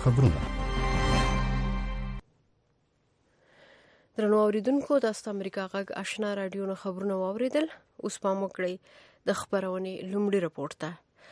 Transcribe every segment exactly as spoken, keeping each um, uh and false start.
خبرونه. درنو اوریدونکو، تاسو امریکا غږ آشنا رادیو نه خبرونه واوریدل. اوس پام وکړئ د خبرونې لومړی رپورټ ته.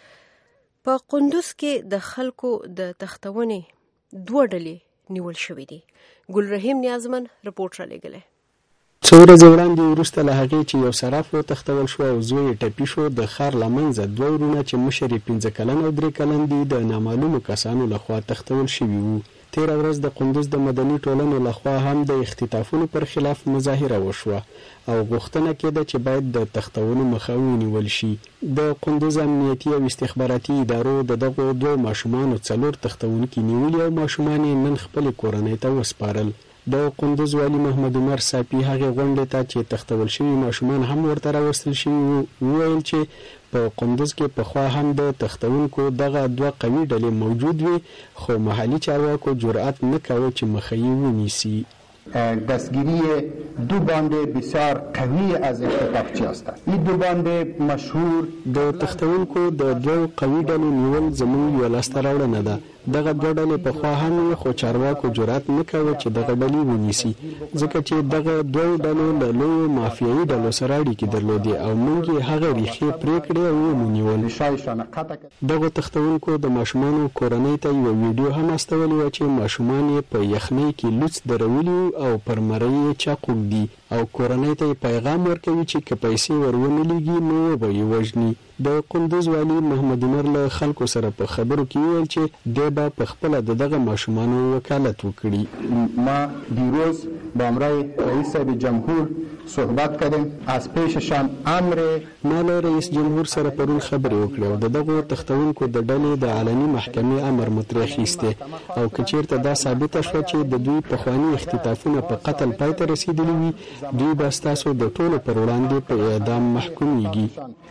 په قندوز کې د خلکو د تختونې دوه ډلې نیول شوې دي. ګل رحیم نیازمن رپورټ را لېږلی. څو ورځې وړاندې وروسته له هغې چې یو صراف وتښتول شو او زوی یې ټپي شو، د ښار له منځه دوه وروڼه چې مشر یې پنځه کلن او درې کلن دي د نامعلومو کسانو لخوا تښتول شوي وو. تېره ورځ د قندوز د مدني ټولنو لخوا هم د اختطافونو پر خلاف مظاهره وشوه او غوښتنه کېده چې باید د تښتونو مخه ونیول شي. د قندوز امنیتي او استخباراتي ادارو د دغو دوه ماشومانو څلور تښتونکي نیولي او ماشومان یې نن خپلې کورنۍ ته وسپارل. د قندوز والي محمد عمر صافي هغې غونډې ته چې تښتول شوي ماشومان هم ورته راوستل شوي وو وویل چې په قندوز کې پخوا هم د تښتونکو دغه دوه قوي ډلې موجود وي، خو محلي چارواکو جرأت نه کاوه چې مخه یې ونیسي. دستگیری دو باند بسیار قوی از اختطافچی هستند. این دو باند مشهور د تښتونکو د دوه قوي ډلو نیول زموږ یوه لاسته راوړنه ده. دغه دوه ډلې پخوا هم وې، خو چارواکو جرأت نه کاوه چې دغه ډلې ونیسي، ځکه چې دغه دوه ډلو له لویو مافیایي ډلو سره اړیکې درلودې او موږ یې هغه ریښې پرې کړې او ونیول. دغو تښتونکو د ماشومانو کورنۍ ته یوه ویډیو هم استولې وه چې ماشومان یې په یخنۍ کې لوڅ درولي او پر مرۍ یې چاق وږدي او کورنۍ ته یې پیغام ورکوي چې که پیسې ور ونه لېږي نو وبه یې وژني. د قندوز والي محمد عمر له خلکو سره په خبرو کې وویل چې دی به په خپله د دغه ماشومانو وکالت وکړي. ما دیروز با همراه رئیس جمهور صحبت کردیم. از پیششان امر ما له رئیس جمهور سره پرون خبرې وکړې او د دغو تښتونکو د ډلې د علني محکمې امر مو ترې اخیستی او که چېرته دا ثابته شوه چې د دوی پخواني اختطافونه په قتل پای ته رسېدلي وي، دوی به ستاسو د ټولو پر وړاندې په اعدام محکومیږي.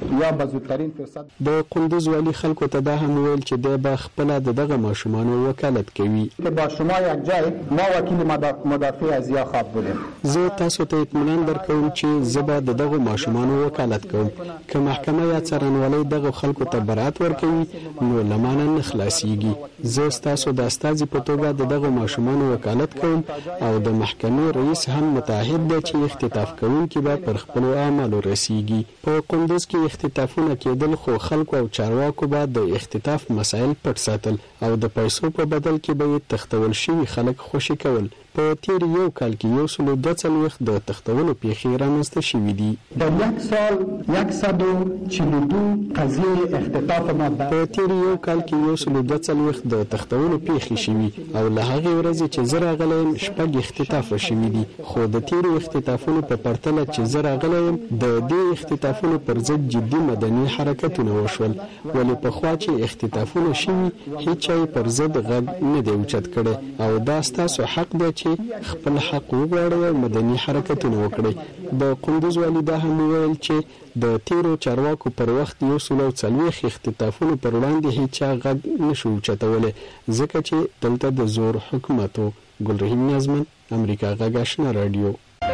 د قندوز والي خلکو ته دا هم ویل چې دی به خپله د دغه ماشومانو وکالت کوي. با شما یک جای ما وکیل مدافع از یا خواب بودیم. زه تاسو ته اطمینان درکوم چې زه به د دغو ماشومانو وکالت کوم. که محکمه یا څارنوالۍ دغو خلکو ته برات ورکوي نو له مانه نه خلاصیږي. زه ستاسو د استازي په توګه د دغو ماشومانو وکالت کوم او د محکمې رئیس هم متعهد دی چې اختطاف کوونکي به پر خپلو اعمالو رسیږي. په قندوز کې اختطافونه کېدل، خو خلکو او چارواکو به د اختطاف مسایل پټ ساتل او د پیسو په بدل کې به یې تښتول شوي خلک خوشي کول. په تیر یو کال کې یو سلو دوه څلوېښت د تښتولو پیښې رامنځته شوي دي. در یک سال صد و چهل و دو قضیه اختطاف ما په تیر یو کال کې یو سلو دوه څلوېښت د تښتولو پیښې شوي او له هغې ورځې چې زه راغلی یم شپږ اختطافه شوي دي، خو د تیرو اختطافونو په پرتله چې زه راغلی یم د دې اختطافونو پر ضد جدي مدني حرکتونه وشول، ولې پخوا چې اختطافونه شوي هیچا یې پر ضد غږ نه دی اوچت کړی او دا ستاسو حق دی چې خپل حق وغواړئ او مدني حرکتونه وکړئ. د قندوز والي دا هم وویل چې د تیرو چارواکو پر وخت یو سلو څلوېښت اختطافونو پر وړاندې هیچا غږ نشو اوچتولی، ځکه چې دلته د زور حکومت و. ګل رحیم نیازمن، امریکا غږ آشنا رادیو.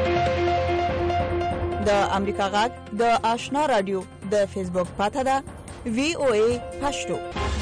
د امریکا غږ د آشنا رادیو د فیسبوک پاته ده وی او ای پښتو.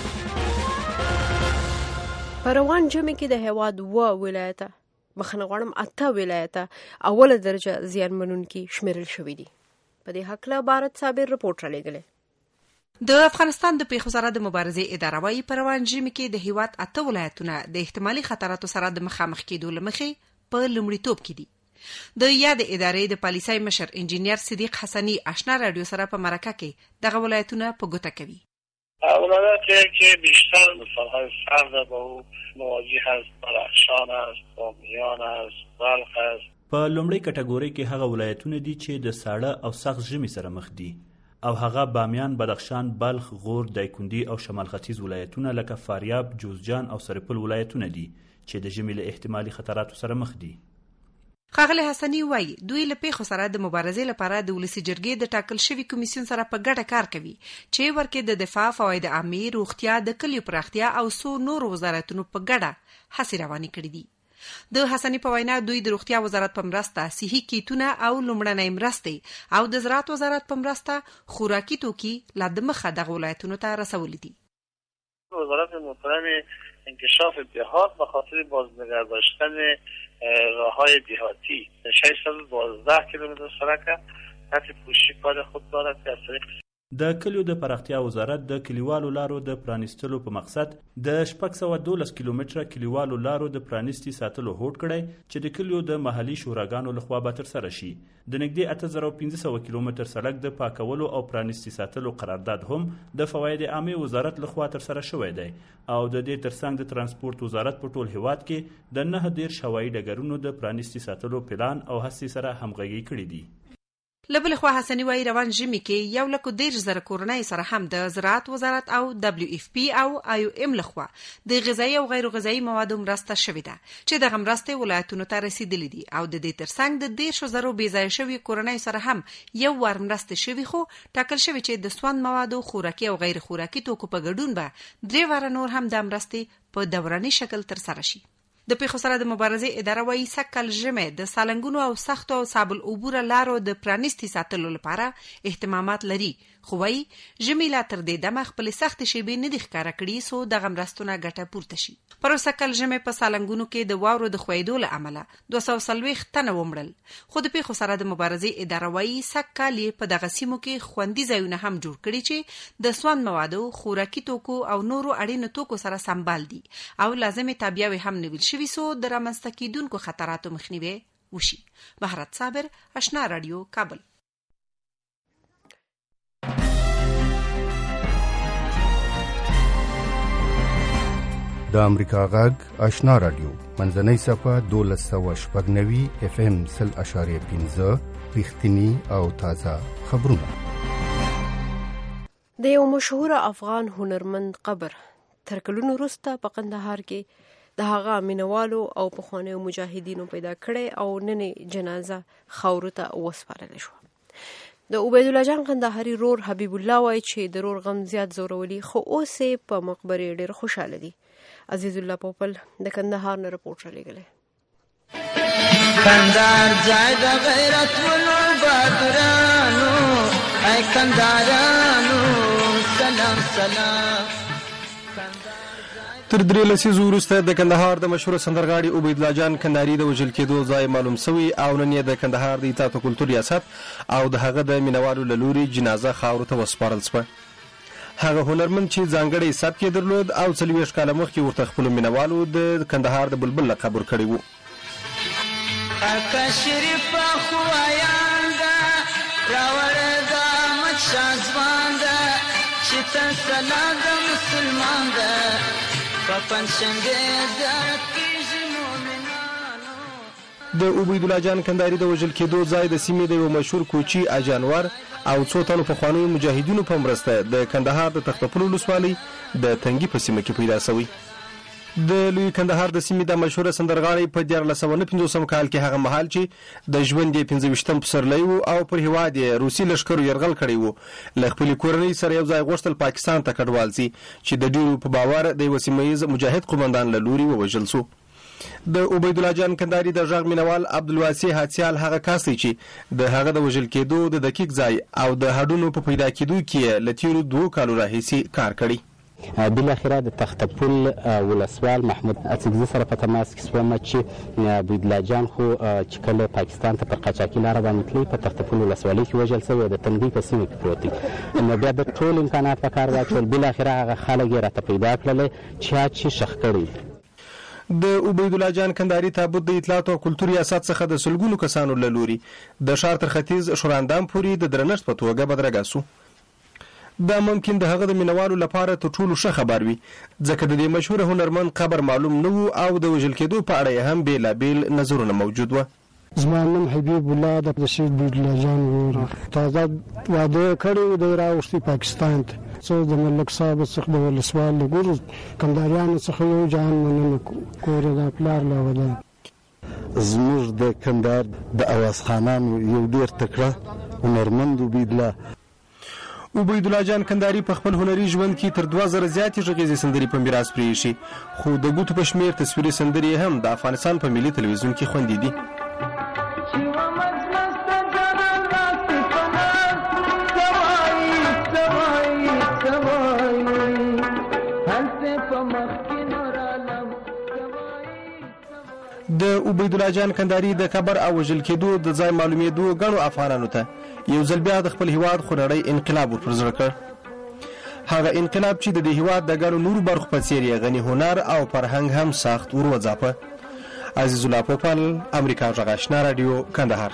په روان جمع کې د هېواد اووه ولایته بخښنه غواړم اته ولایته اوله درجه زیانمنونکي شمیرل شوي دي. په دې هکله بھارت صابر رپورټ را لېږلی. د افغانستان د پیښو سره د مبارزې اداره وايي په روان ژمي کې د هیواد اته ولایتونه د احتمالي خطراتو سره د مخامخ کېدو له مخې په لومړیتوب کې دي. د یاد ادارې د پالیسۍ مشر انجینیر صدیق حسنی آشنا رادیو سره په مرکه کې دغه ولایتونه په ګوته کوي. ولایتی که بیشتر سالهای سرد با او مواجه هست بدخشان است، بامیان است، بلخ است. په لومړۍ کټګورۍ کې هغه ولایتونه دي چې د ساړه او سخت ژمي سره مخ دي او هغه بامیان، بدخشان، بلخ، غور، دایکندي او شمال ختیځ ولایتونه لکه فاریاب، جوزجان او سرپل ولایتونه دي چې د ژمي له احتمالي خطراتو سره مخ دي. ښاغلی حسنی وایي دوی له پیښو سره د مبارزې لپاره د ولسي جرګې د ټاکل شوي کمیسیون سره په ګډه کار کوي چې ورکې د دفاع، فواید عامې، روغتیا، د کلیو پراختیا او څو نورو وزارتونو په ګډه هڅې روانې کړې دي. د حسنی په وینا دوی د روغتیا وزارت په مرسته صحي کیټونه او لومړنۍ مرستې او د زراعت وزارت په مرسته خوراکي توکي لا د مخه دغه ولایتونو ته رسولي دي. وزارت محترم انکشاف دهات به خاطر بازنگر داشتن راههای دیهاتی. ششصد و دوازده کیلومتر سرک تحت پوشش کار خود دارد که از طریق د کلیو د پراختیا وزارت د کلیوالو لارو د پرانیستلو په مقصد د شپږ سوه دولس کیلومتره کلیوالو لارو د پرانیستي ساتلو هوډ کړی چې د کلیو د محلي شوراګانو لخوا به ترسره شي. د نږدې اته زره پنځه سوه کیلومتر سړک د پاکولو او پرانیستي ساتلو قرارداد هم د فواید عامه وزارت لخوا ترسره شوی دی او د دې ترڅنګ د ترانسپورت وزارت په ټول هیواد کې د نه دېرش هوایي ډګرونو د پرانیستي ساتلو پلان او هڅې سره همغږي کړي دي. لبل خو حسنی وای روان ژمي کې یو لکه ډیر زره کورنۍ سره هم د زراعت وزارت او دبليو اف پی او آیو ام لخوا د غذایی او غیر غذایی موادو مرسته شوې ده چې د مرستې ولایتونو ته رسیدلې دي او د دې ترڅنګ د ډیر شو زرو بې ځای شوی کورنۍ سره هم یو ور مرسته شوی خو ټاکل شوی چې د سوند موادو خوراکي او غیر خوراکي توکو په ګډون به درې ور نور هم د مرستې په دوراني شکل تر سره شي. د پیښو سره د مبارزې اداره وايي سکل ژمه د سالنګونو او سختو او صابل عبور لارو د پرانیستي ساتلو لپاره اهتمامات لري خو وايي ژمه لا تر دې دمه خپل سخت شی به نه د ښکارا کړي سو د غمرستونه ګټه پورته شي. پر سکل ژمه په سالنګونو کې د واورو د خویدو له امله دوه سوه څلوېښت تنه ومړل خو د پیښو سره د مبارزې اداره وايي سکل په دغه سیمو کې خوندي ځایونه هم جوړ کړي چې د سوند موادو خوراکي توکو او نورو اړینو توکو سره سمبال دي او لازمي تابعوي هم نیول شي وسو د رامنځته کیدونکو خطراتو مخنیوي وشي. بهرت صابر، آشنا رادیو، کابل. د امریکا غږ آشنا رادیو منځنۍ صفه دولس سوه شپږ نوي اف ام سل اشاریه پنځه رښتینی او تازه خبرونه. د یو مشهور افغان هنرمند قبر تر کلونو وروسته په قندهار کې د هغه مینوالو او پخوانیو مجاهدینو پیدا کړي او نن جنازه خاورو ته وسپارل شو. د عبید الله جان قندهاري رور حبیب الله وایي چې د رور غم زیات زورولي خو اوس په مقبره ډېر خوشاله دي. عزیز الله پوپل د کندهار نه رپورټ راغلی. کندهار ځای د غیرتونو بادرانو ای کندهارانو سلام سلام. تر درې لسیزو وروسته د کندهار د مشهور سندرغاړي عبید الله جان کندهاري د وژل کېدو ځای معلوم شوی او نن یې د کندهار د اطاعت او کلتور ریاست او د هغه د مینوالو له لوري جنازه خاورو ته وسپارل شوه. هغه هنرمند چې ځانګړی سبک یې درلود او څلوېښت کاله مخکې ورته خپلو مینوالو د کندهار د بلبل لقب ورکړی و. اکا شریفه خوایان ده راوړه د احمد شاه ځوان ده چې تن سلا د مسلمان ده په پنجشنبې زیارت کېږي مؤمنانو. د عبید الله جان کندهاري د وژل کېدو ځای د سیمې د یو مشهور کوچي اجانور او څو تنو پخوانیو مجاهدینو په مرسته د کندهار د تختپل ولسوالۍ د تنګي په سیمه کې پیدا شوی. د لوی کندهار د سیمې د مشهور سندرغاړي په دیارلس سوه نه پنځوسم کال کې هغه مهال چې د ژوند یې پنځه ویشتم پسرلی و او پر هیواد یې روسي لښکرو یرغل کړی و. له خپلې کورنۍ سره یو ځای غوښتل پاکستان ته کډوال سي چې د ډیرو په باور د یوه سیمه ییز مجاهد قومندان له لوري ووژل سو. د عبید الله جان کندهاري د غږ مینوال عبدالواسع حاتسیال هغه کس دی چې د هغه د وژل کېدو د دقیق ځای او د هډونو په پیدا کېدو کې له تیرو دوو کالو راهیسې کار کړی. بالاخره د تختپل ولسوال محمود اڅکزي سره په تماس کې شوم چې عبید الله جان خو چې کله پاکستان ته پر قاچاقي لاره باندې تللی په تختپل ولسوالۍ کې وژل شوی د تنګي په سیمه کې پروت دی. نو بیا د ټول امکانات په کار واچول بالاخره هغه خلک یې راته پیدا کړل چې چې شخ کړی. د عبید الله جان کندهاري تابوت د اطلاعات او کلتور ریاست څخه د سلګونو کسانو له لوري د ښار تر ختیځ شوراندام پورې د درنښت په توګه بدرګه سو. دا ممکن د هغه د مینوالو لپاره تر ټولو ښه خبر وي ځکه د دې مشهور هنرمند قبر معلوم نه و او د وژل کېدو په اړه هم بېلابېل نظرونه موجود و. زما نوم حبیب الله د شهید عبید الله جان ورور تازه واده کړی دی راوښتي پاکستان ته څو د ملک صاحب څخه د ولسوال د ګورو کندهاریانو څخه یو جان مننه کور د پلار له وده. زموږ د کندهار د اواز خانانو یو ډېر تکړه هنرمند عبید الله عبید الله جان کندهاري په خپل هنري ژوند کې تر دوه زره زیاتې غږیزې سندرې په میراث پرېښي خو د ګوتو په شمېر تصویري سندرې هم د افغانستان په ملي تلویزیون کې خوندي دي. د عبید الله جان کندهاري د قبر او وژل کېدو د ځای معلومېدو ګڼو افغانانو ته یو ځل بیا د خپل هیواد خونړی انقلاب ور پر زړه کړ. هغه انقلاب چې د دې هیواد د ګڼو نورو برخو په څېر یې غني هنر او فرهنګ هم سخت ور وځاپه. عزیز الله پوپل، امریکا غږ آشنا رادیو، کندهار.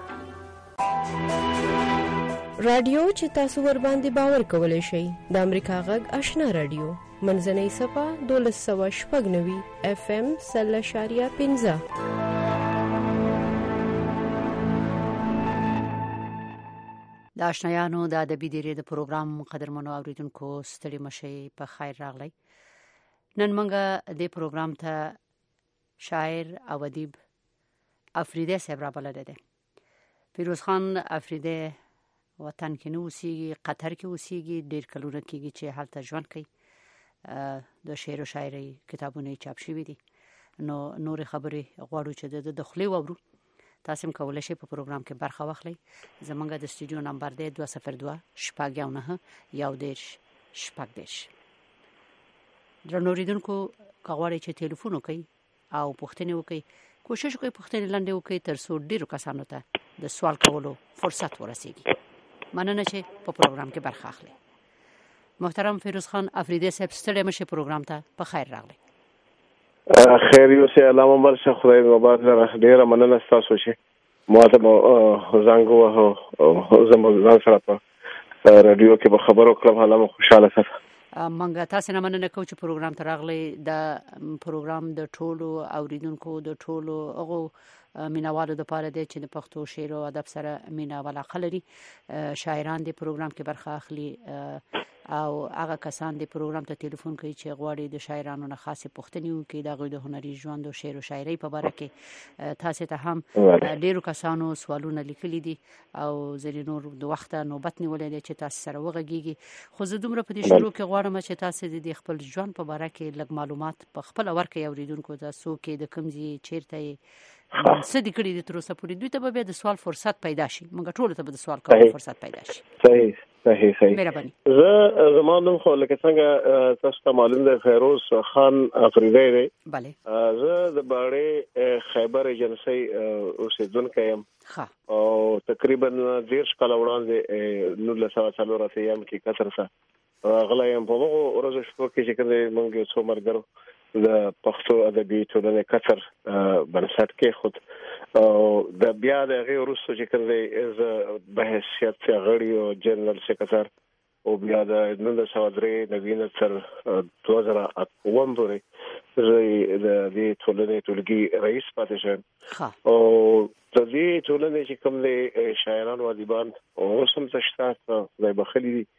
رادیو چې تاسو ور باندې باور کولای شئ د امریکا غږ آشنا رادیو منځنۍ صفه دولس سوه شپږ نوي اف ام سل اشاریه پنځه. د آشنایانو د ادبي دیرې د پروګرام قدرمنو اوریدونکو ستړي مشئ، په خیر راغلی. نن موږ دې پروګرام ته شاعر او ادیب افریدی صاحب را بللی دی. فیروز خان افریدی وطن کې نه اوسېږي، قطر کې اوسېږي، ډېر کلونه کېږي چې هلته ژوند کوي. د شعر او شاعرۍ کتابونه یې چاپ شوي دي. نو نورې خبرې غواړو چې د د خولې واورو. تاسو هم کولی شئ په پروګرام کې برخه واخلئ. زموږ د سټوډیو نمبر دی دوه صفر دوه شپږ یو نهه یو دېرش شپږ دېرش. درنو اورېدونکو، که غواړئ چې تلیفون وکړئ او پوښتنې وکړئ، کوشش وکړئ پوښتنې لنډې وکړئ تر څو ډېرو کسانو ته د سوال کولو فرصت ورسیږي. مننه چې په پروګرام کې برخه اخلئ. محترم فیروز خان افریدی صاحب، ستړي مشه پروګرام ته په خیر راغلی. خیر یو سه علامه مرشه، خدای مبارک لره. ډیره مننه تاسو چې ماته زنګ وهو زموږ سره په رادیو کې به خبرو کړم. علامه خوشاله سره منګه تاسو نه مننه کوم چې پروګرام ته راغلی. د پروګرام د ټولو اوریدونکو د ټولو هغو مینوالو د پاره دی چې د پښتو شعر او ادب سره مینا علاقه لري. شاعران د پروګرام کې برخه اخلي او هغه کسان د پروګرام ته ټلیفون کوي چې غواړي د شاعرانو نه خاصه پوښتنې وکړي د هغوی د هنري ژوند او شعر او شاعرۍ په باره کې. تاسو ته هم ډېرو کسانو سوالونه لیکلي دي او زه نور د وخت نوبت نیولې ده چې تاسو سره وغږیږي. خو زه دومره په دې شروع کې غواړم چې تاسو د خپل ژوند په باره کې لږ معلومات په خپل ورکړئ اوریدونکو ته. څوک د کوم ځای چیرته څه دې کړي دي تر اوسه پورې، دوی ته به بیا د سوال فرصت پیدا شي. موږ ټولو ته به د سوال کولو فرصت پیدا شي. صحیح صحیح صحیح. مهرباني. زه زما نوم خو لکه څنګه تاسو ته معلوم دی فیروز خان افریدی دی. بله. زه د باړې خیبر ایجنسۍ اوسېدونکی یم او تقریبا دېرش کاله وړاندې نولس سوه څلور اتیا کې قطر ته راغلی یم. په هغو ورځو شپو کې چې کوم دی موږ یو څو ملګرو د پښتو ادبي ټولنې قطر بنسټ کېښود او د بیا د هغې وروسته چې کوم دی زه په حیثیت غړي او جنرال سکرټر او بیا د نولس سوه درې نوي تر دوه زره اووم پورې زه د دې ټولنې ټولګي رئیس پاتې شوم. او د دې ټولنې چې کوم دی شاعران او ادیبان اوس هم شته، خدای بخښلي دي،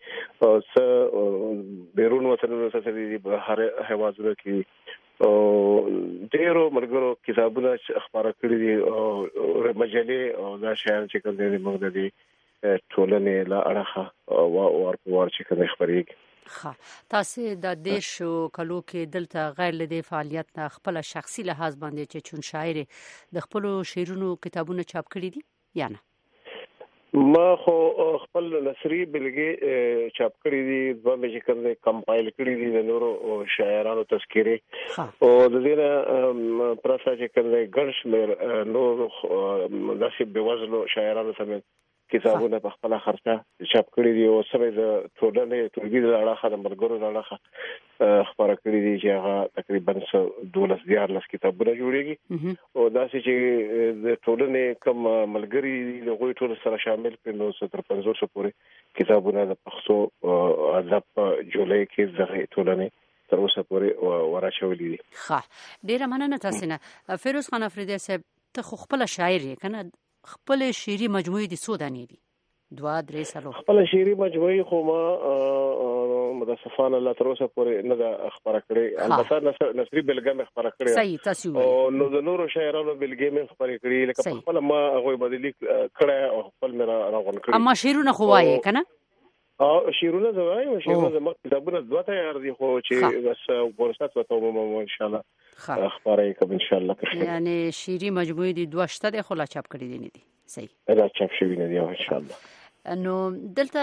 څه بیرون وطنونو ته تللي دي، بهر هېوادونو کې او ډېرو ملګرو کتابونه خپاره کړي دي او مجلې او دا شیان چې کوم دی موږ د دې ټولنې له اړخه وار په وار چې کوم خپرېږي. ښه، تاسو د دېرشو کلو کې دلته غیر له دې فعالیت نه خپله شخصي لحاظ باندې چې چون شاعر د خپلو شعرونو کتابونه چاپ کړي دي یا نه؟ ما خو خپل نثري بلګې چاپ کړي دي، دوه مې چې کوم دی کمپایل کړي دي د نورو شاعرانو تذکرې او د دې نه پرته چې کوم دی ګڼ شمېر نورو داسې بېوزلو شاعرانو ته مې کتابونه په خپله خرچه چاپ کړي دي او سمې د ټولنې ټولګي له اړخه د ملګرو له اړخه خپاره کړي دي چې هغه تقریبا دولس دیارلس کتابونه جوړېږي او داسې چې د ټولنې کوم ملګري دي د هغوی ټول سره شامل کړي نو تر پنځوسو پورې کتابونه د پښتو ادب په جولۍ کې دغه ټولنې تر اوسه پورې وراچولي دي. ښه، ډېره مننه تاسو نه. فیروز خان افریدی صاحب، ته خو خپله شاعر یې که نه؟ خپل شعري مجموعې دي څو دانې دي؟ دوه درې څلور؟ خپل شعري مجموعې خو ما متاسفانه لا تر اوسه پورې نه ده خپاره کړې، البته نثري بلګه مې خپاره کړې صحیح تاسو او نو د نورو شاعرانو بلګې مې خپرې کړې لکه په خپله ما هغوی باندې لیک کړی او خپل مې راغونډ کړي. اما شعرونه خو وایې که نه؟ او شعرونه زه وایم، شعرونه زما کتابونه دوه تیار دي خو چې بس فرصت ورته ومومم انشاءالله خپاره یې کوم انشاءالله. یعنې شعري مجموعې دي دوه شته دی خو لا چاپ کړي دي نه دي؟ صحیح، لا چاپ شوي نه دي انشاءالله. نو دلته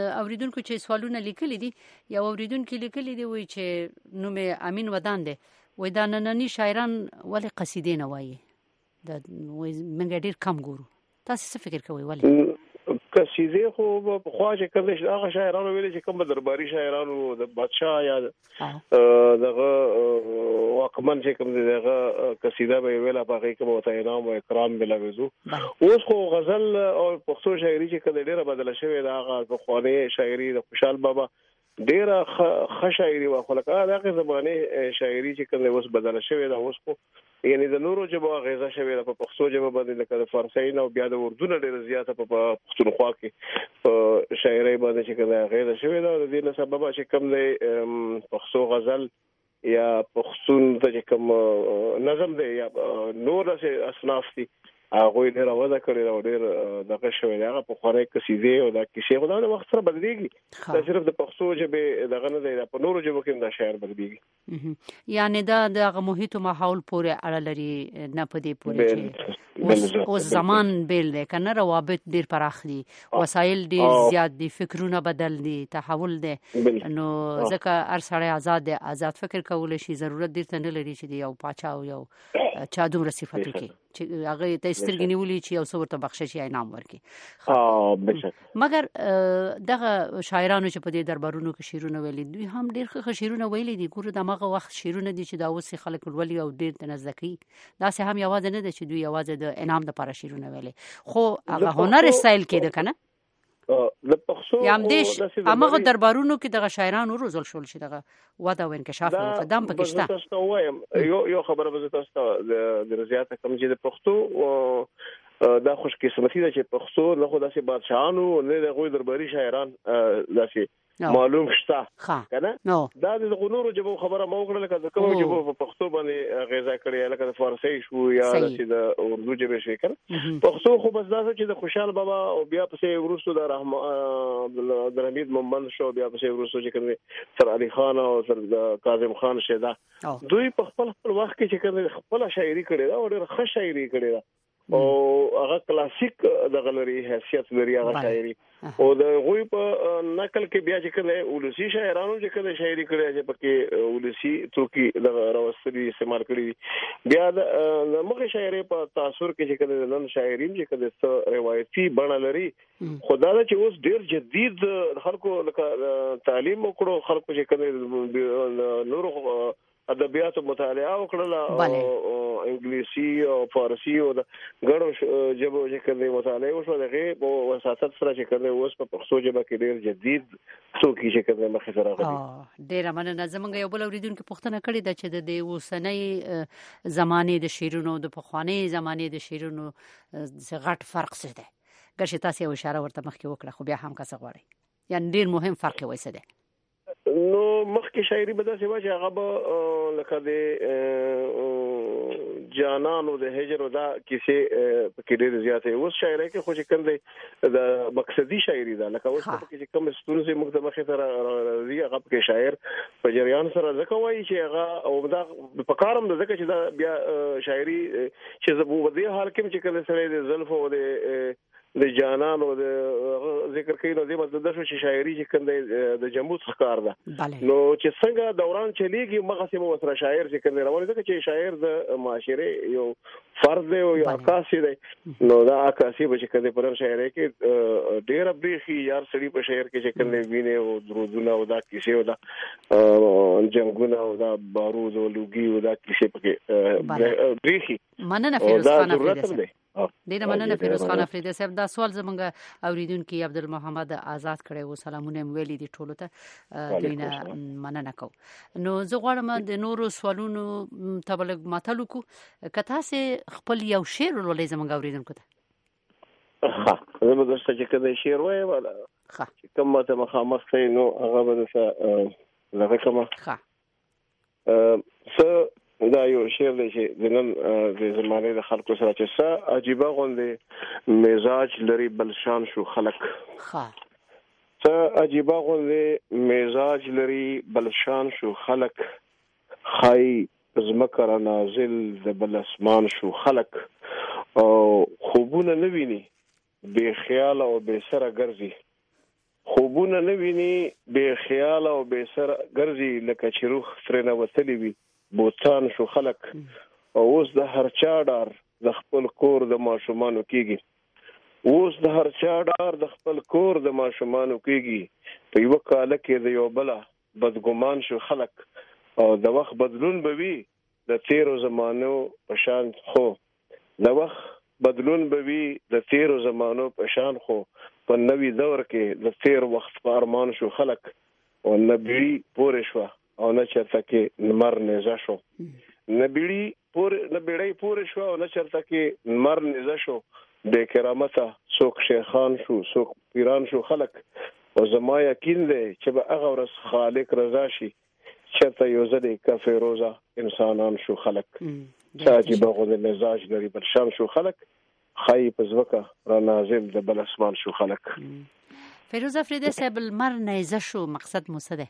اوریدونکو چې سوالونه لیکلي دي، یو اوریدونکي لیکلي دی وایي چې نوم یې امین ودان دی، وای دا نننی شاعران ولې قصیدې نه وایي؟ دا موږ ډېر کم ګورو. تاسو څه فکر کوئ ولې؟ قصیدې خو په خوا چې کوم هغه شاعرانو ویلي چې کوم درباري شاعرانو د بادشاه یا دغه واکمن چې کوم دغه قصیده به ویله په هغه کې به ورته انعام او اکرام ملاويزو. اوس خو غزل او پښتو شاعري چې کله ډیره بدله شوې ده، هغه پخوانۍ شاعري د خوشحال بابا ډیره ښه شاعري وه، خو لکه هغه زمانې شاعري چې کوم اوس بدله شوې ده، اوس خو یعنی د نورو ژبو اغیزه شوې ده په پښتو ژبه باندې، لکه د فارسي نه او بیا د اردو نه ډېره زیاته په پښتونخوا کې په شاعرۍ باندې چې کومه اغیزه شوې ده. د دې نه سبب چې کوم دی پښتو غزل یا پښتون ته کوم نظم دی یا نور څه اصناف دي هغه ډېر وځه کړی او ډېر دغه شوی دی. هغه په خوري قصیدې او د کیسې خو د وخت سره بدلېږي، دا صرف د پښتو ژبې دغه نه دی، په نورو ژبو کې دا شاعر بدلېږي. یعنی دا دغه محیط او ماحول پورې اړه لري، نه په دې پورې چې اوس زمان بیل دی کنه، روابط ډېر پراخ دي، وسایل ډېر زیات دي، فکرونه بدل دي، تحول دی، نو ځکه هر سړی آزاد دی، آزاد فکر کولی شي، ضرورت دې نه لري چې یو پاچا او یو چا دومره صفت وکړي چې هغه ته سترګې نیولي چې یو څه ورته بخشش یا انعام ورکړي. مګر دغه شاعرانو چې په دې دربارونو کې شعرونه ویلي دوی هم ډېر ښه شعرونه ویلي دي. ګوره دغه وخت شعرونه دي چې دا اوس خلک لولي او ډېر ته زده کوي، داسې هم یوازې نه ده چې دوی یوازې د انعام دپاره شعرونه ویلي، خو هغه هنر استایل کېده که نه د پښتو یا همدې همغه دربارونو کې دغه شاعران وروزل شول چې دغه وده او انکشاف یې وکړ. دا هم پکې شته. تاسو ته وایم یو یو خبره به تاسو ته د زیاته کوم چې د پښتو دا خوش قسمتي ده چې پښتو نه خو داسې بادشاهانو نه د غوي درباري شاعران داسې معلوم شته کنه. دا د غنورو جبو خبره مو کړل کله کوم جبو په پښتو باندې غذا کړی، لکه د فارسی شو یا د اردو جبه شي کنه. پښتو خو بس دا چې د خوشحال بابا او بیا پسې ورسو د رحمان د حمید مومند شو، بیا پسې ورسو چې کوم سر علي خان او سر کاظم خان شیدا، دوی په خپل خپل وخت کې چې کوم خپل شاعري کړي دا او ډېر ښه شاعري کړي دا او هغه کلاسیک د غلري حیثیت لري هغه شاعري، او د غوی په نقل کې بیا چې کوم ولسی شاعرانو چې کوم شاعري کړي چې پکې ولسی توکي د راوستري استعمال کړي، بیا د مغه شاعري په تاثر کې چې کوم نن شاعرین چې کوم روایتي بڼه لري، خدای دا چې اوس ډېر جدید خلکو تعلیم وکړو، خلکو چې کوم نورو ادبیات مطالعه وکړل او انګلیسي او فارسی او د ګڼو ژبو چې کوم مطالعه وشو، دغه په وساتت سره چې کوم اوس په پښتو ژبه کې ډېر جدید څوکي چې کوم مخې سره راغلي. ډېر مننه. زمونږ یو بل اوریدونکو پوښتنه کړې ده چې د اوسنۍ زمانې د شعرونو د پخوانۍ زمانې د شعرونو څه غټ فرق څه دی؟ ګرچې تاسو یو اشاره ورته مخکې وکړه، خو بیا هم که څه غواړئ، یعنې ډېر مهم فرق یې څه دی؟ نو مخکې شاعري به داسې وه چې هغه به لکه د جانانو د هجر او دا کیسې پکې ډېرې زیاتې. اوس شاعرۍ کې خو چې کوم دی د مقصدي شاعري ده، لکه اوس پکې چې کوم ستونزې موږ د مخې ته راځي هغه پکې شاعر په جریان سره ځکه وایي چې هغه او دا په کار هم ده، ځکه چې دا بیا شاعري چې زه په دې حال کې چې کوم سړی د زلفو او د د جانانو د ذکر کوي، نو دې مطلب دا شو چې شاعري چې کوم د جمبوت ښکار ده، نو چې څنګه دوران چلیږي مغه سم وسره شاعر چې کوم روان دي، چې شاعر د معاشره یو فرد دی او یو عکاسي دی، نو دا عکاسي به چې کوم پر شاعري کې ډېر بریخي یار سړي په شاعر کې چې کوم ویني او درودونه او دا کیسې او دا جنگونه او دا بارود او لوګي او دا کیسې پکې بریخي. مننه فیروز خان افریدی. ډیره مننه فیروز خان افریدی صاحب. دا سوال زمونږ اوریدونکو عبدالمحمد آزاد کړی و، سلامونه ویلي دي ټولو ته، دوی نه مننه کوم. نو زه غواړم د نورو سوالونو ته به لږ ماتل وکړو، که تاسې خپل یو شعر ولولئ زمونږ اوریدونکو ته. ښه، زه به درته چې کوم شعر وایم چې کوم ماته مخامخ دی نو هغه به درته دغه کومه. ښه، څه دا یو شعر دی چې د نن د زمانې د خلکو سره چې څه عجیبه غوندې مزاج لري بلشان شو خلک، څه عجیبه غوندې مزاج لري بلشان شو خلک، خای زمکه را نازل د بل اسمان شو خلک، او خوبونه نه ویني بې خیال او بې سره ګرځي، خوبونه نه ویني بې خیال او بې سره ګرځي، لکه چې روح ترې نه وتلی وي بوتان شو خلک او اوس د هر چا ډار د خپل کور د ماشومانو کېږي اوس د هر چا ډار د خپل کور د ماشومانو کېږي په یو کال کې د یو بل بدګمان شو خلک او د وخت بدلون به وي د تیرو زمانو په شان خو د وخت بدلون به وي د تیرو زمانو په شان خو په نوي دور کې د تیر وخت په ارمان شو خلک او نبی پورې شو او نه چرته کې نمر نزا شو نبی پورې نبی پورې شو او نه چرته کې نمر نزا شو د کرامته څوک شیخان شو څوک پیران شو خلک او زما یقین دی چې به هغه ورځ خالق رضا شي چرته یو ځلې کافي روزه انسانان شو خلک چې بغو د مزاج لري بل شام شو خلک خای په زوکه را نازل د بل اسمان شو خلک. فیروز افریدی صاحب المر نیزه شو مقصد مو څه دی؟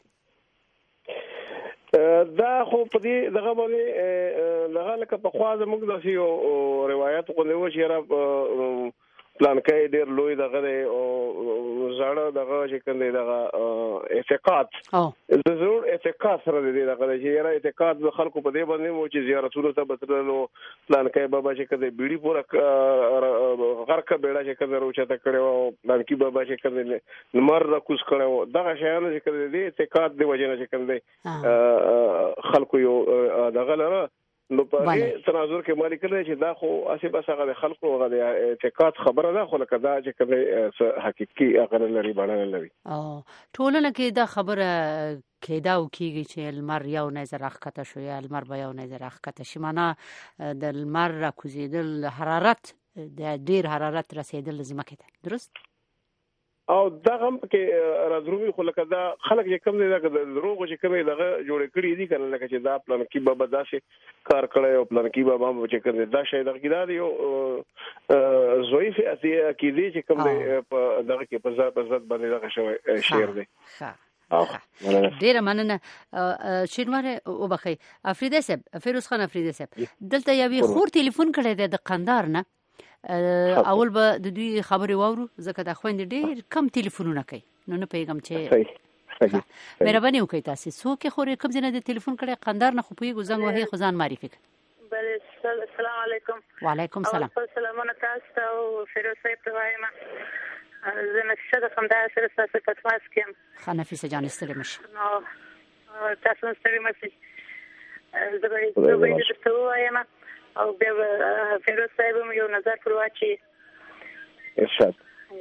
دا خو په دې دغه باندې دغه لکه په خوا زموږ د یو روایت غوښنه و چې را پلان کې ډېر لوی دغه او زړه دغه چې کنده دغه اعتقاد او د ضرور اعتقاد سره دې دغه چې یاره اعتقاد د خلکو په دې باندې مو چې زیارتونو ته بترلو پلان کې بابا چې کنده بیړي پورا غرقه بیړه چې کنده روچته کړو پلان کې بابا چې کنده نمر را کوس کړو دغه شیانو چې کنده دې اعتقاد دی وجنه چې کنده خلکو یو دغه لره نو په دې تناظر کې مالي کړی چې دا خو اسی بس هغه خلکو غو اعتقاد خبره ده خو لکه دا چې کومه حقيقي هغه لري باندې لري او ټولنه کې دا خبره کېدا او کېږي چې المر یو نظر راخته شو یا المر به یو نظر راخته شي معنا د المر را کوزیدل حرارت د ډیر حرارت رسیدل زمکه ده درست او دا هم کې راځرومي خو لکه دا خلک چې کوم دی دا دروغ چې کومه دغه جوړ کړی دي کنه لکه چې دا پلان کې بابا داسې کار کړی او پلان کې بابا هم چې کوم دا شی دغه دا یو ضعیف عقیده چې کوم دی دغه کې په ځای په ځای باندې دغه شوی شعر دی ها ډیره مننه شینواره او بخي افریدی صاحب فیروز خان افریدی صاحب دلته یو خور ټلیفون کړی دی د قندار نه اول به د دوی خبرې واورو ځکه د خويند ډېر کم ټلیفونونه کوي نو نه پیغام چې مهرباني وکړئ تاسو څوک خوري کوم ځنه د ټلیفون کړي قندار نه خو پیغو زنګ وهي خو ځان معرفي کړئ. بله السلام علیکم. وعلیکم السلام. سلامونه تاسو ته فیروز صاحب ته وایم زه نشه د قندار سره تاسو په تماس کې یم. نفیسه جان ستړي مشه. نو تاسو ستړي مشه. زه به زه به تاسو وایم او بیا فیروز صاحب مو یو نظر پر واچي ارشاد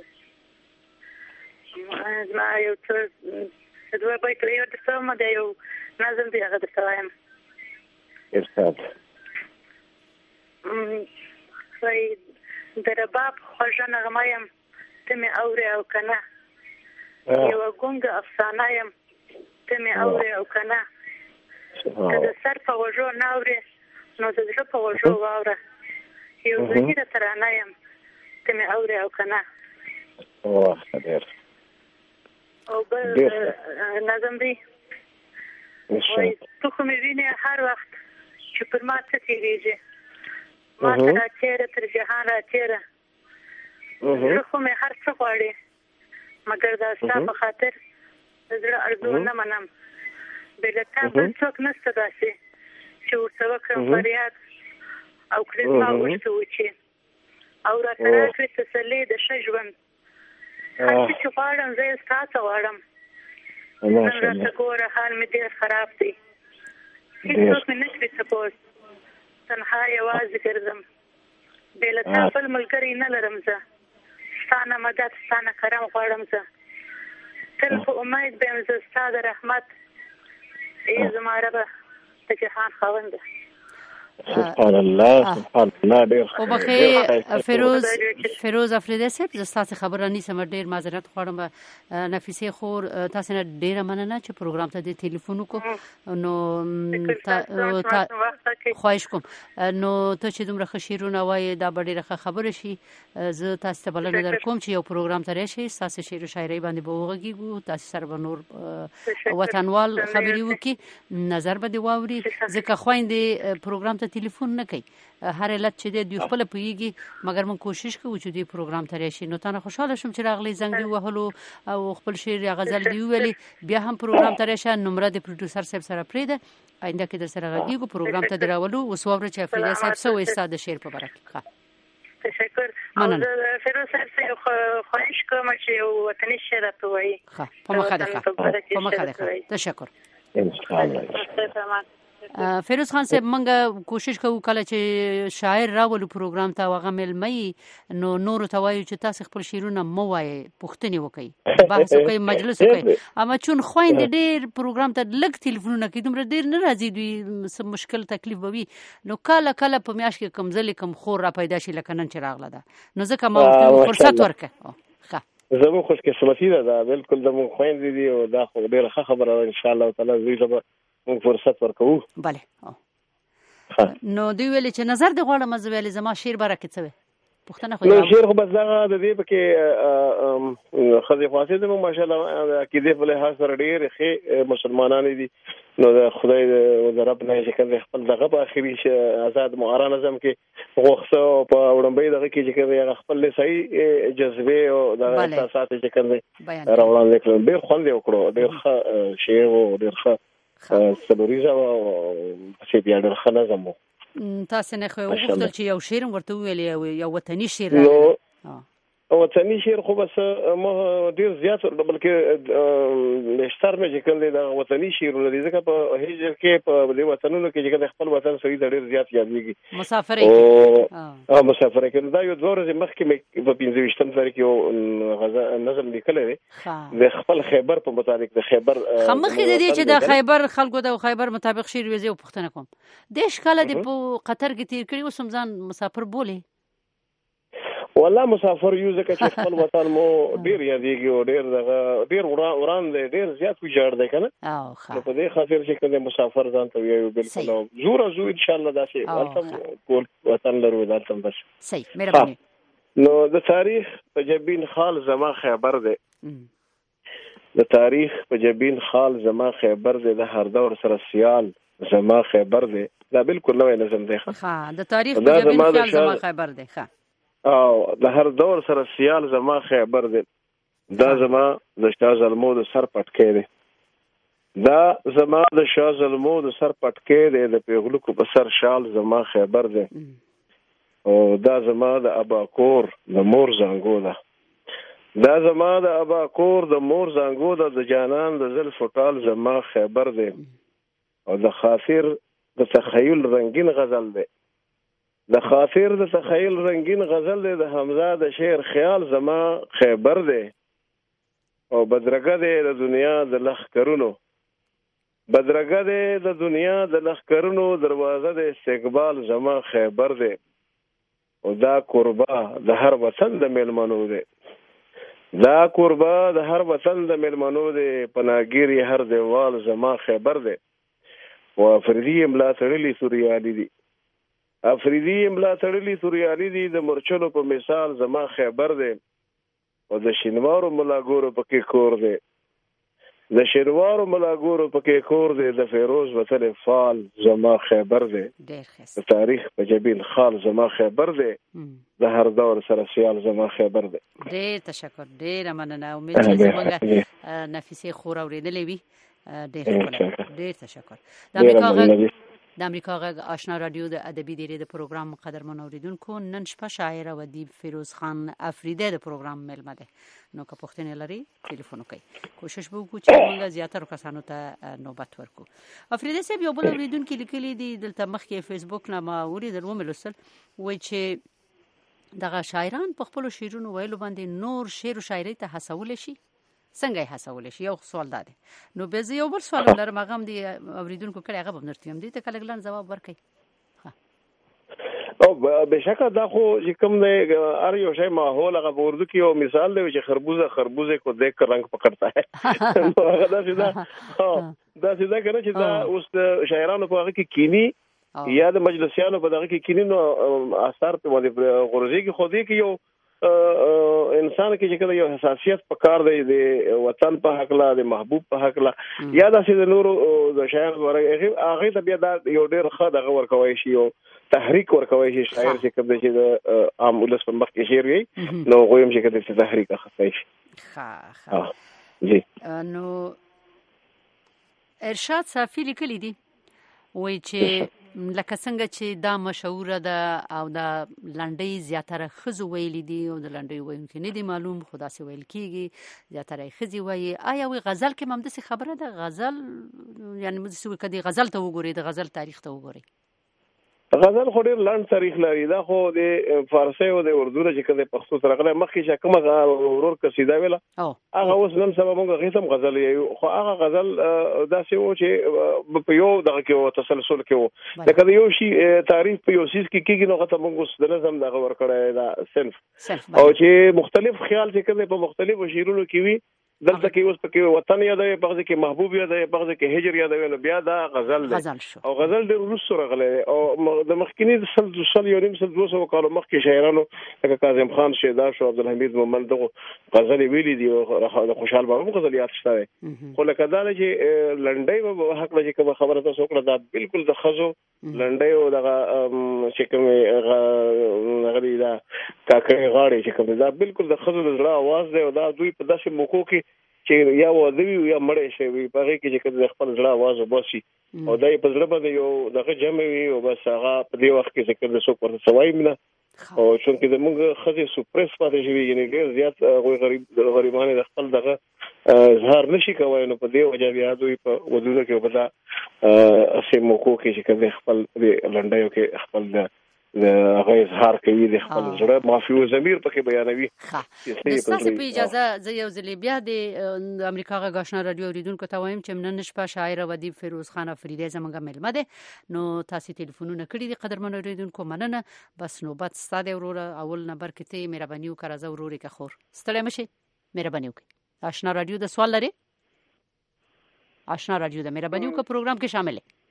ما یو څه دوه بیت یو د څه د یو نظم دی هغه د سوایم ارشاد وای د رباب خوږه نغمه یم ته مې اورې او کنه یو ګونګه افسانه یم ته مې اورې او کنه که د سر په غوږو نه اورې نو د زړه په وژو واوره یو زهیره ترانه یم ته مې اورې او که نه واه ډېر او بل نظم دی وایي تو خو مې وینې هر وخت چې پر ما څه تېرېږي ما ته راتېره تر جهان راتېره زړه خو مې هر څه غواړي مګر دا ستا په خاطر د زړه ارزو نه منم بې له تا بل څوک نشته داسې چې ورته وکړم فریاد او کړې زما اوښکې وچې او راته راکړې تسلي د ښه ژوند هر څه چې غواړم زه یې ستا څه غواړم نن راته ګوره حال مې ډېر خراب دی هېڅوک مې نه شي سپوز تنها یوازې ګرځم بې له تا بل ملګری نه لرم زه ستا نه مدد ستا نه کرم غواړم زه تل په امید به یم زه ستا د رحمت ای زما ربه د جهان خاونده سبحان الله سبحان الله ډېر او بخیر فیروز فیروز افریدی صاحب زه ستاسو خبره نیسم ډېر معذرت غواړم نفیسه خور تاسو نه ډېره مننه چې پروګرام ته د ټلیفون وکړو نو خواهش کوم نو ته چې دومره ښه شعرونه وایې دا به ډېره ښه خبره شي زه تاسو ته بلنه درکوم چې یو پروګرام ته راشئ ستاسو شعر او شاعري باندې به وغږیږو تاسو سره به نور وطنوال خبرې وکړي نظر به دې واوري ځکه خویندې پروګرام ته ټلیفون نه کوي هر علت چې دی دوی خپل پوهیږي مګر موږ کوشش کوو چې دوی پروګرام ته راشي نو تاسو خوشاله شوم چې راغلی زنګ دی وهلو او خپل شعر یا غزل دی ویلي بیا هم پروګرام ته راشي نمبر د پروډوسر صاحب سره پریده آینده کې در سره غږیږو پروګرام ته دراولو اوس واوره چې افریده صاحب څه وایي ستا د شعر په باره کې ښه تشکر او زه فیروز صاحب څخه خواهش کوم چې یو وطني شعر راته ووایي ښه په مخه ده ښه په مخه ده تشکر فیروز خان صاحب منګه کوشش کوو کله چې شاعر راولو پروګرام ته هغه ملمي نو نور ته وایو چې تاسو خپل شعرونه مو وایي پوښتنې وکړي بحث وکړي مجلس وکړي اما چون خويند ډېر پروګرام ته لږ ټلیفونونه کوي دومره ډېر نه راځي دوی سم مشکل تکلیف بوي نو کله کله په میاش کې کمزلي کم خور را پیدا شي لکه نن چې راغله ده نو ځکه ما فرصت ورکړه ښه زموږ خوش قسمتي ده دا بالکل زموږ خويند دي او دا خو ډېره ښه خبره ده ان شاء الله تعالی زوی ته موږ فرصت ورکوو بله نو دوی ویلي چې نظر د غواړم زه ویلې زما شعر باره کې څه وی پوښتنه خو نو شعر خو بس دغه د دې پکې ښځې خاصې زموږ ماشاءالله د عقیدې په لحاظ سره ډېرې ښې مسلمانان دي نو د خدای د رب نه چې کوم خپل دغه په اخري آزاد معاره نظم کې غوښته په وړاندې دغه کې چې کوم خپل صحیح جذبه او د احساسات چې کوم راوړاندې کړل ډېر خوند یې وکړو ډېر ښه شعر او ډېر ښه سلوریزه او چې بیا ډېر ښه نظم و تاسو نه خو وغوښتل چې یو شعر ورته ویلې یو وطني شعر راغلی وطني شعر خو بس ما ډېر زیات بلکې لشتر نه چې کوم دی د وطني شعرونه دي ځکه په هجر کې په دې وطنونو کې چې خپل وطن سوي د ډېر زیات یادېږي مسافرۍ کې او مسافرۍ کې دا یو دوه ورځې مخکې مې په پنځه ویشتم تاریخ یو غزا نظم لیکلی دی د خپل خیبر په مطابق د خیبر خمخې د دې چې د خیبر خلکو د خیبر مطابق شعر ویزه پوښتنه کوم د شکل د په قطر کې تیر کړی اوس هم ځان مسافر بولي والله مسافر یو ځکه چې خپل وطن مو ډیر یادېږي او ډیر دغه ډیر وړاندې ډیر زیات ویجاړ دی کنه او ښه په دې خاطر چې کوم مسافر ځان ته ویو بالکل زور زو ان شاء الله داسې ولته کول وطن لرو دلته بس صحیح مهرباني نو د تاریخ په جبین خال زما خیبر دی د تاریخ په جبین خال زما خیبر دی د هر دور سره سیال زما خیبر دی دا بالکل نوې نظم دی ښه د تاریخ په جبین خال زما خیبر دی ښه او د هر دور سره سیال زما خیبر دی دا زما د شاه زلمو د سر پټکی دی دا زما د شاه زلمو د سر پټکی دی د پیغلو په سر شال زما خیبر دی او دا زما د اباکور د مور زنګو ده دا زما د اباکور د مور زنګو ده د جانان د زلفو ټال زما خیبر دی او د خاطر د تخیل رنگین غزل دی د خاطر د تخیل رنگین غزل دی د حمزه د شعر خیال زما خیبر دی او بدرګه دی د دنیا د لخرونو بدرګه دی د دنیا د لخرونو دروازه د استقبال زما خیبر دی او دا قربا د هر وطن د میلمنو دی دا قربا د هر وطن د میلمنو دی پناګيري هر دیوال زما خیبر دی او افریدی املا تړلی سوریالی دی افریدی املا تړلی سوریالی دی د مرچلو په مثال زما خیبر دی او د شینوارو ملاګورو پکې کور دی د شینوارو ملاګورو پکې کور دی د فیروز وطن فال زما خیبر دی د تاریخ په جبین خال زما خیبر دی د هر دور سره سیال زما خیبر دی ډېر تشکر ډېر مننه امید چې زموږ نفیسه خور اوریدلې وي ډېر ډېر تشکر د امریکا غږ د امریکا غږ آشنا رادیو د ادبي دیری د پروګرام قدرمن اوریدونکو نن شپه شاعر او ادیب فیروز خان افریده د پروګرام ملمه ده نو که پوښتنه لري ټلیفون وکړئ کوشش به وکړو چې موږ زیاتره کسانو ته نوبت ورکړو افریده صاحب یو بل اوریدونکو لیکلي دي دلته مخکې فیسبوک نه ما اوریدل وملوسل وای چې دغه شاعران په خپل شعرونو ویلو باندې نور شعر او شاعري ته هڅول شي څنګه یې هڅول شي یو سوال دا دی نو به زه یو بل سوال لرم هغه هم دی اوریدونکو کړي هغه به نرتیم دي ته کله ګلان جواب ورکړي او بشکه دا خو چې کوم دی هر یو شی ماحول هغه اردو کې یو مثال دی چې خربوزه خربوزه کو دیکھ کر رنگ پکڑتا ہے هغه دا سیدا دا سیدا کنه چې دا اوس شاعرانو په هغه کې کینی یا د مجلسیانو په دغه کې کینی نو اثر په باندې غورځي کې خو دې کې یو انسان کې چې کله یو حساسیت پکار دی د وطن په حق لا د محبوب په حق لا یا داسې د نورو د شاعر ورغه هغه ته بیا دا یو ډېر ښه دغه ورکوي شي او تحریک ورکوي شي شاعر چې کوم چې د عام ولس په مخ کې شعر وي نو غویم چې کله تحریک اخصای شي. ښه ښه جی نو ارشاد صافی لیکلی دی وای چې لکه څنګه چې دا مشهوره ده او دا لنډۍ زیاتره ښځو ویلي دي او د لنډۍ ویونکي نه دي معلوم خو داسې ویل کېږي زیاتره یې ښځې وایي. آیا وی غزل کې هم همداسې خبره ده؟ غزل یعنې داسې وایي که د غزل ته وګورئ د غزل تاریخ ته وګورئ غزل خو ډېر لنډ تاریخ لري. دا خو د فارسي او د اردو نه چې کله پښتو سره غلې مخکې چې کومه ورور قصیده ویله هغه اوس نن سبا موږ غیثم غزل یو خو هغه غزل داسې و چې په یو دغه کې تسلسل کې و لکه یو شی تعریف په یو سیس کې کېږي نو هغه ته موږ اوس د نظم دغه ورکړی دا صنف او چې مختلف خیال چې کله په مختلفو شعرونو کې وي دلته کې اوس پکې وطن یادوي په ځکه کې محبوب یادوي په ځکه کې هجر یادوي نو بیا دا غزل دی او غزل د روس سره غلې او د مخکینی د سل سل یو نیم سل دوه سوه کالو مخکې شاعرانو لکه کاظم خان شیدا شو عبدالحمید مومن دغه غزل ویلي دي او د خوشحال بابا غزل یاد شته خو لکه دا چې لنډۍ په حق لږه کوم خبره تاسو کړه دا بالکل د خزو لنډۍ او دغه چې کوم غړي دا کاکړي غاړي چې کوم دا بالکل د خزو د زړه आवाज دی او دا دوی په داسې موکو کې چې یا ودوی یا مړې شي وي په هغه کې چې کله خپل زړه आवाज وباسي او دای په زړه باندې یو دغه جمع وي او بس هغه په دې وخت کې چې کله څوک ورته سوای مینه او چې د موږ خزي سپریس پاتې شي یعنی ډېر زیات غریب غریبانه د خپل دغه اظهار نشي کولای نو په دې وجه بیا دوی په ودونه کې وبدا اسې موکو کې چې کله خپل لنډیو کې خپل د هغه اظهار کوي د خپل زړه معافي او ضمیر پکې بیانوي. ښه تاسو په اجازه زه یو ځل بیا د امریکا غږ آشنا رادیو اوریدونکو ته وایم چې نن شپه شاعر او ادیب فیروز خان افریدی زموږ ملمه ده نو تاسو ټلیفونونه کړی دي قدرمن اوریدونکو مننه بس نوبت ستاسو ورور اول نمبر کې ته مهرباني وکړه زه ورور کې خور ستړی مشي مهرباني وکړه. آشنا رادیو د سوال لري آشنا رادیو د مهرباني وکړه پروګرام کې شامل ہے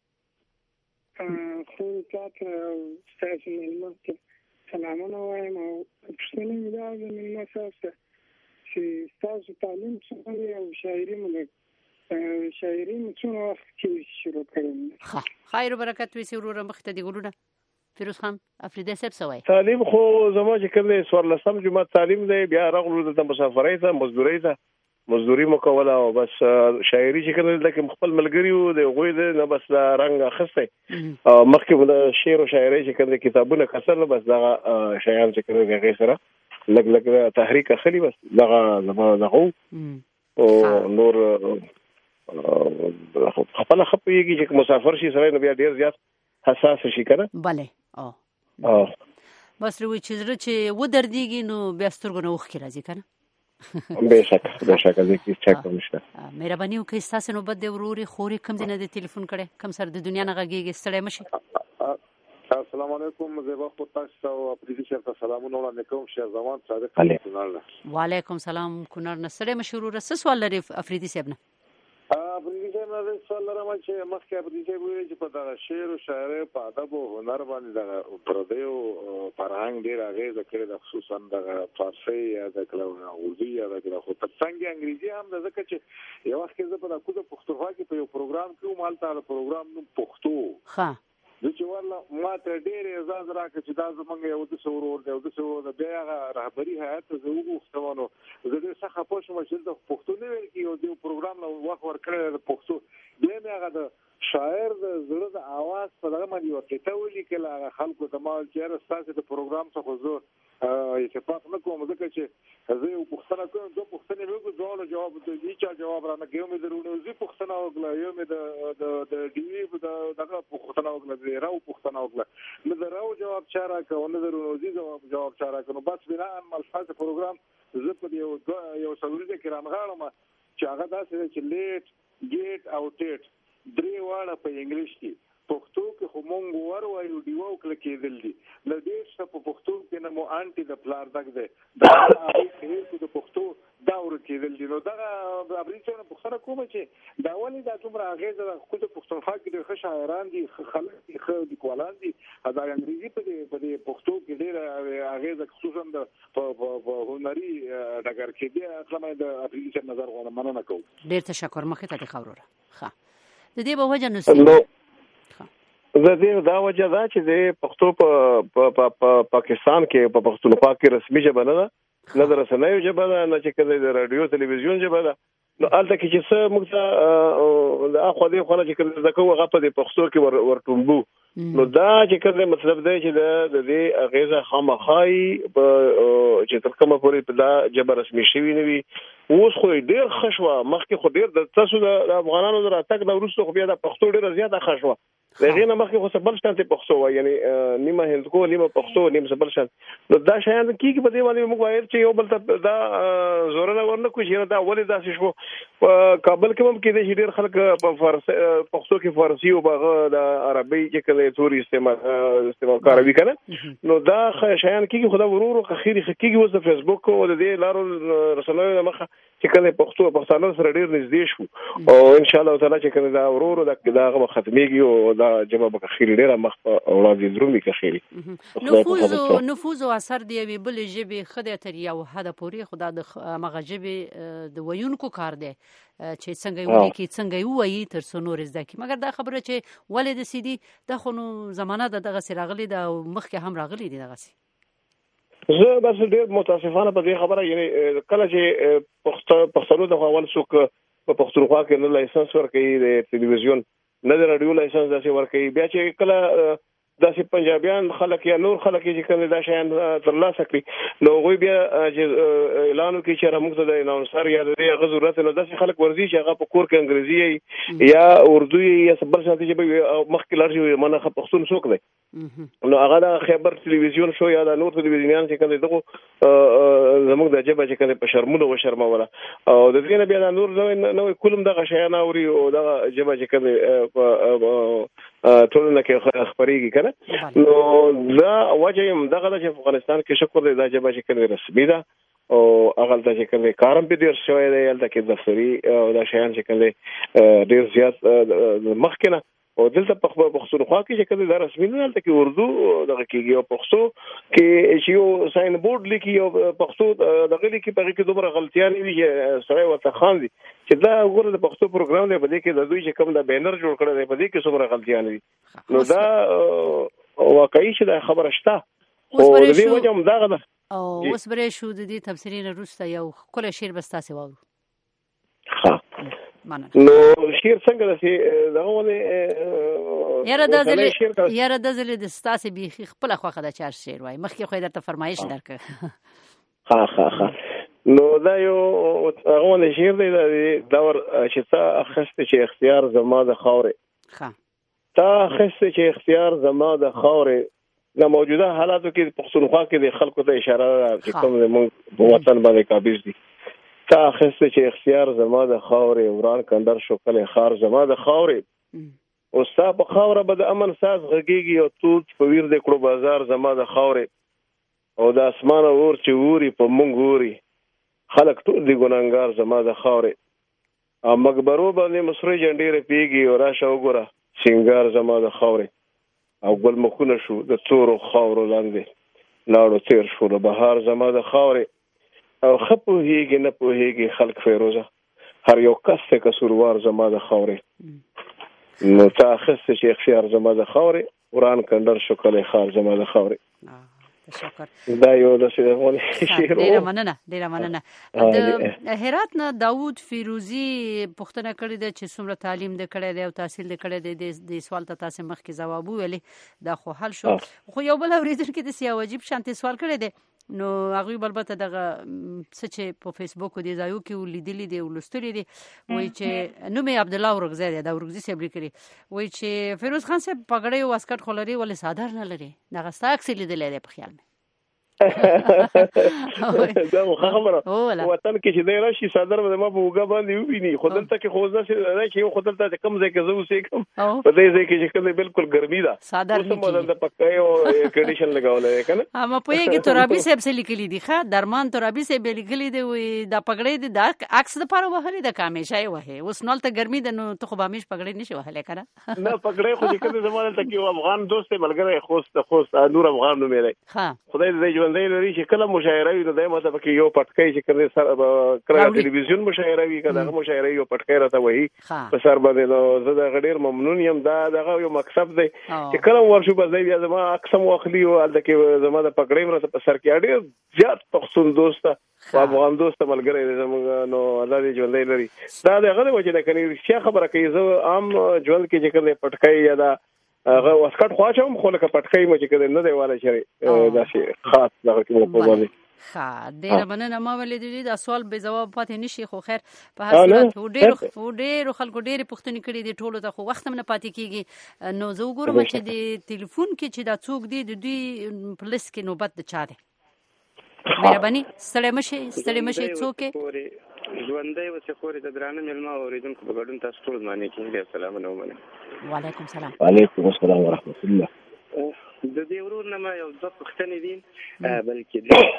خو تاسو تاسو ملمه ته سلامونه وایم او پښتنه مې دا د ملمه سره چې تاسو تعلیم څنګه او شاعري مې شاعري مې څنګه وخت کې شروع کړم. ښه خیر او برکت وي ورور مخ ته دی ګلونه فیروز خان افریدی صاحب سوای تعلیم خو زما چې کله سوار لسم جمعه تعلیم دی بیا راغلو د مسافرۍ ته مزدورۍ ته مزدوري مکوله او بس شاعري چې کله لکه خپل ملګری وو د غوي د بس رنګ اخسته او مخکې د شعر او شاعري چې کله کتابونه کسر بس دا شاعر چې کله هغه سره لګ لګ تحریک اخلي بس دا زما دغه او نور خپل خپيږي چې مسافر شي سره بیا ډیر زیات حساس شي کنه bale او او بس روي چې زړه چې و درديږي نو بیا سترګو نه وخت راځي کنه بشک بشک از کی چک نشته. مهرباني وکړئ تاسو نو بده وروري خوري کم دینه د ټلیفون کړي کم سر د دنیا نه غږیږي ستړی مشي. السلام علیکم زیبا خو تاسو او پریدي شرط سلامونه وړاندې کوم شه زمان صادق کونړ. وعلیکم سلام کونړ نه ستړی مشي ورور څه سوال لري افریدي صاحب نه؟ افریدي صاحب نه سوال لرم چې مخکې افریدي صاحب ویل چې په دغه شعر او شاعري په ادب او هنر باندې دغه پردیو فرهنګ ډیر اغیزه کړې ده خصوصا دغه فارسي یا د کلمو اردو یا د خو څنګه انګریزي هم د ځکه چې یو وخت کې زه په دغه پښتونخوا کې په یو پروګرام کې مالته پروګرام نوم پښتو ښه د چې والله ما ته ډېر اعزاز راکړ چې دا زمونږ یو د څورور دی او د څورور د بیا هغه رهبري هیئت زه وغوښتم نو زه ډېر ښه خفه شوم چې د پښتو نه ویل کېږي او د پروګرام نه وخت ورکړی د پښتو بیا مې هغه د شاعر د زړه د اواز په دغه باندې یوه قطعه ولیکله هغه خلکو ته ما ویل چې یاره ستاسې د پروګرام څخه زه اتفاق نه کوم ځکه چې زه یو پوښتنه کوم دوه پوښتنې مې وکړو دواړو جواب د هېچا جواب رانه کوي یو مې د رونوزي پوښتنه وکړه یو مې د د ډیوي دغه پوښتنه وکړه د راو پوښتنه وکړه نه د راو جواب چا راکړه او نه د رونوزي جواب چا راکړه نو بس بنا ملفظ پروګرام زه په یو یو څلوریزه کې رانغاړم چې هغه داسې دی چې لیټ ګیټ او ټیټ درې واړه په انګلیش کې پښتو کې خو مونږ وروایو ډیوو کله کېدل دي د دې څه په پښتو کې نه مو انټي د پلار دغ دی د هغه کې د پښتو دا ور کېدل دي. نو دغه افریدي صاحب نه پوښتنه کوم چې دا ولې دا څومره اغېزه ده خو د پښتونخوا کې ډېر ښه شاعران دي، ښه خلک دي، ښه لیکوالان دي. دا انګریزي په دې په دې پښتو کې ډېره اغېزه خصوصا د په هنري ډګر کې دي. اصلا د افریدي صاحب نظر غواړم، مننه کوم. ډېر تشکر. مخې ته د خبرو ښه د دې به وجه نو زه دې دا وجه ده چې د پښتو په پاکستان کې په پښتونخوا کې رسمي ژبه نه ده، نه د رسنیو ژبه ده، نه چې کله د رادیو تلویزیون ژبه ده. نو هلته کې چې څه موږ ته د اخوا دې خوا نه چې کله زده کوو هغه په دې پښتو کې ورټومبو. نو دا چې کله مطلب دی چې د دې اغېزه خامخایي چې تر کومه پورې په دا ژبه رسمي شوي نه وي. اوس خو ډېر ښه شوه، مخکې خو ډېر د تاسو د افغانانو د راتګ نه وروسته خو بیا د پښتو ډېره زیاته ښه شوه. د هغې نه مخکې خو څه بل شانتې پښتو وه، یعنې نیمه هندکو نیمه پښتو نیم څه بل شانت. نو دا شیان کېږي په دې باندې موږ وایل چې یو بل ته دا زورونه ورنه کړو چې دا ولې داسې شو. په کابل کې هم کېدای شي ډېر خلک په پښتو کې فارسي او هغه د عربي چې کله توري استعمال استعمال کاروي که نه. نو دا شیان کېږي، خو دا ورو ورو خیري ښه کېږي. اوس د فیسبوک او د دې لارو رسنیو نه مخه چې کله پښتو پښتانه سره ډېر نږدې شو او ان شاء الله تعالی چې کله دا ورو ورو دا هغه ختمېږي او دا جمع به خیري ډېره مخ په وړاندې درومي که خیري. نفوذ نفوذ او اثر د یوې بلې ژبې ښه دی تر یو حده پورې، خو دا د همغه ژبې د ویونکو کار دی چې څنګه یې ولیکي، څنګه یې ووایي تر څو نور زده کړي. مګر دا خبره چې ولې داسې دي دا خو نو زمانه د دغسې راغلې ده او مخکې هم راغلي دي دغسې. زه بس ډېر متاسفانه په دې خبره، یعنې کله چې پښتنو د اول څوک په پښتونخوا کې نه لایسنس ورکوي د تلویزیون نه د راډیو لایسنس داسې ورکوي، بیا چې کله داسې پنجابیان خلک یا نور خلک چې کوم دا شیان ترلاسه کړي نو هغوی بیا چې اعلان وکړي چې موږ ته د اناونسر یا د دې هغه ضرورت نو داسې خلک ورځي چې هغه په کور کې انګریزي یا اردو یا بل شانتي ژبې مخکې لاړ شي منه پښتون څوک دی. نو هغه د خیبر تلویزیون شو یا د نور تلویزیونیان چې کوم دغه زموږ د ژبه چې کوم په شرمونه و شرموله او د دې نه بیا د نور نوې کولم دغه شیان اوري او دغه ژبه چې کوم ټولنه کې خبرېږي که نه. نو دا وجه یې همدغه ده چې افغانستان کې شکر دی دا ژبه چې کوم رسمي ده او هغلته چې کوم کارم پې ډېر شوی دی، هلته کې دفتري او دا شیان چې کوم ډېر زیات مخکې نه او دلته په پښتونخوا کې چې کوم دا رسمي نه هلته کې اردو دغه کېږي او پښتو کې چې یو ساین بورډ لیکي او پښتو دغه لیکي په هغې کې دومره غلطیانې وي چې سړی ورته خاندي چې دا وګوره د پښتو پروګرام دی، په دې کې د دوی چې کوم دا بینر جوړ کړی دی په دې کې څومره غلطیانې دي. نو دا واقعي چې دا خبره شته خو د دې وجه همدغه ده. او اوس برې شو د دې تبصرې نه وروسته یو ښکلی شعر به ستاسې واورو. نو شعر څنګه داسې دغه ونې یاره دا ځلې یاره دا ځلې د ستاسې بیخي خپله خوښه ده چې هر شعر وایي، مخکې خو یې درته فرمایش درکړه. ښه ښه ښه نو دا یو هغه ونې شعر دی د دور چې تا اخیستې چې اختیار زما د خاورې تا اخیستې چې اختیار زما د خاورې. د موجوده حالاتو کې پښتونخوا کې د خلکو ته اشاره ده چې کوم زموږ په وطن باندې قابض دي. تا اخیستې چې اختیار زما د خاورې وران کندر شو کلی ښار زما د خاورې. او ستا په خاوره به د امن ساز غږېږي او توت په ویر د کړو بازار زما د خاورې. او د اسمانه اور چې اوري په مونږ اوري خلک ټول دي ګناهګار زما د خاورې. او مقبرو باندې مصري جنډې رپېږي او راشه وګوره سینګار زما د خاورې. او ګل مخونه شو د تورو خاورو لاندې لاړو تیر شو د بهار زما د خاورې. او ښه پوهېږي نه پوهېږي خلک فیروزه هر یو کس ته قصوروار زما د خاورې. نو تا اخیستې چې اختیار زما د خاورې وران کندر شو کلی ښار زما د خاورې. دا یو داسې شعر و. ډېره مننه ډېره مننه. د هرات نه داود فیروزي پوښتنه کړې ده چې څومره تعلیم دې کړی دی او تحصیل دې کړی دی. دې سوال ته تاسې مخکې ځواب وویلې دا خو حل شو. خو یو بل اورېدونکي داسې یو عجیب شانتې سوال کړی دی نو هغوی به البته دغه څه چې په فیسبوک او دې ځایو کې لیدلي دي او لوستلي دي وایي چې نوم یې عبدالله اورغزی دی دا اورغزي صاحب لیکلي وایي چې فیروز خان صاحب پګړۍ او واسکټ خو لري ولې څادر نه لري دغه ستا عکس یې لیدلی دی په خیال مې. دا خبره وطن کې چې دی راشي صدر به ما په وګا باندې وویني خو دلته کې خو ځه چې یو خو دلته کم ځای کې زه اوسېږم په دې ځای کې چې کوم بالکل ګرمي ده صدر اوس هم د پکای او کنډیشن لګولې کنه اما په یوه کې ترابي صاحب څه لیکلي دي ښه درمان ترابي صاحب لیکلي دي وي دا پګړې دي دا عکس د پاره وهلې د کامیشای وه اوس نول ته ګرمي ده نو ته خو بامیش پګړې نشي وهلې کنه نه پګړې خو چې کوم زمانه ته کې افغان دوست ملګری خوست خوست نور افغان نو مې ها خدای دې ژوندۍ لري چې کله مشاعره وي نو دای ماته پکې یو پټکای چې کړي سر کړه ټلویزیون مشاعره وي کله هغه مشاعره یو پټکای راته وایي په سر باندې نو زه د غډیر ممنون یم دا دغه یو مقصد دی چې کله ورشو په ځای بیا زما اقسم واخلي او د کې زما د پګړې مرته په سر کې اړ زیات پښتون دوست او افغان دوست ملګری زموږ نو الله دې ژوندۍ لري دا دغه وجه نه کوي چې خبره کوي زه عام ژوند کې چې کله پټکای یا دا هغه واسکټ خواچوم خو لکه پټکای مې چې کده نه دی والا شری دا شي خاص دغه کې په باندې ښه ډېر مننه ما ولې دې دا سوال به جواب پاتې نشي خو خیر په هر صورت ډېر ډېر خلکو ډېر پوښتنې کړې دي ټولو ته خو وخت هم نه پاتې کیږي نو زه وګورم چې د ټلیفون کې چې دا څوک دی د دوی پولیس کې نوبت د چا دی مهرباني ستړی مشي ستړی مشي څوک ژوندۍ اوسې خورې د درانه مېلمه اورېدونکو په ګډون تاسو ټول باندې کېږي السلام علیکم وعلیکم السلام وعلیکم السلام ورحمۃ الله د دې ورور نه ما یو څه پوښتنې دي بلکې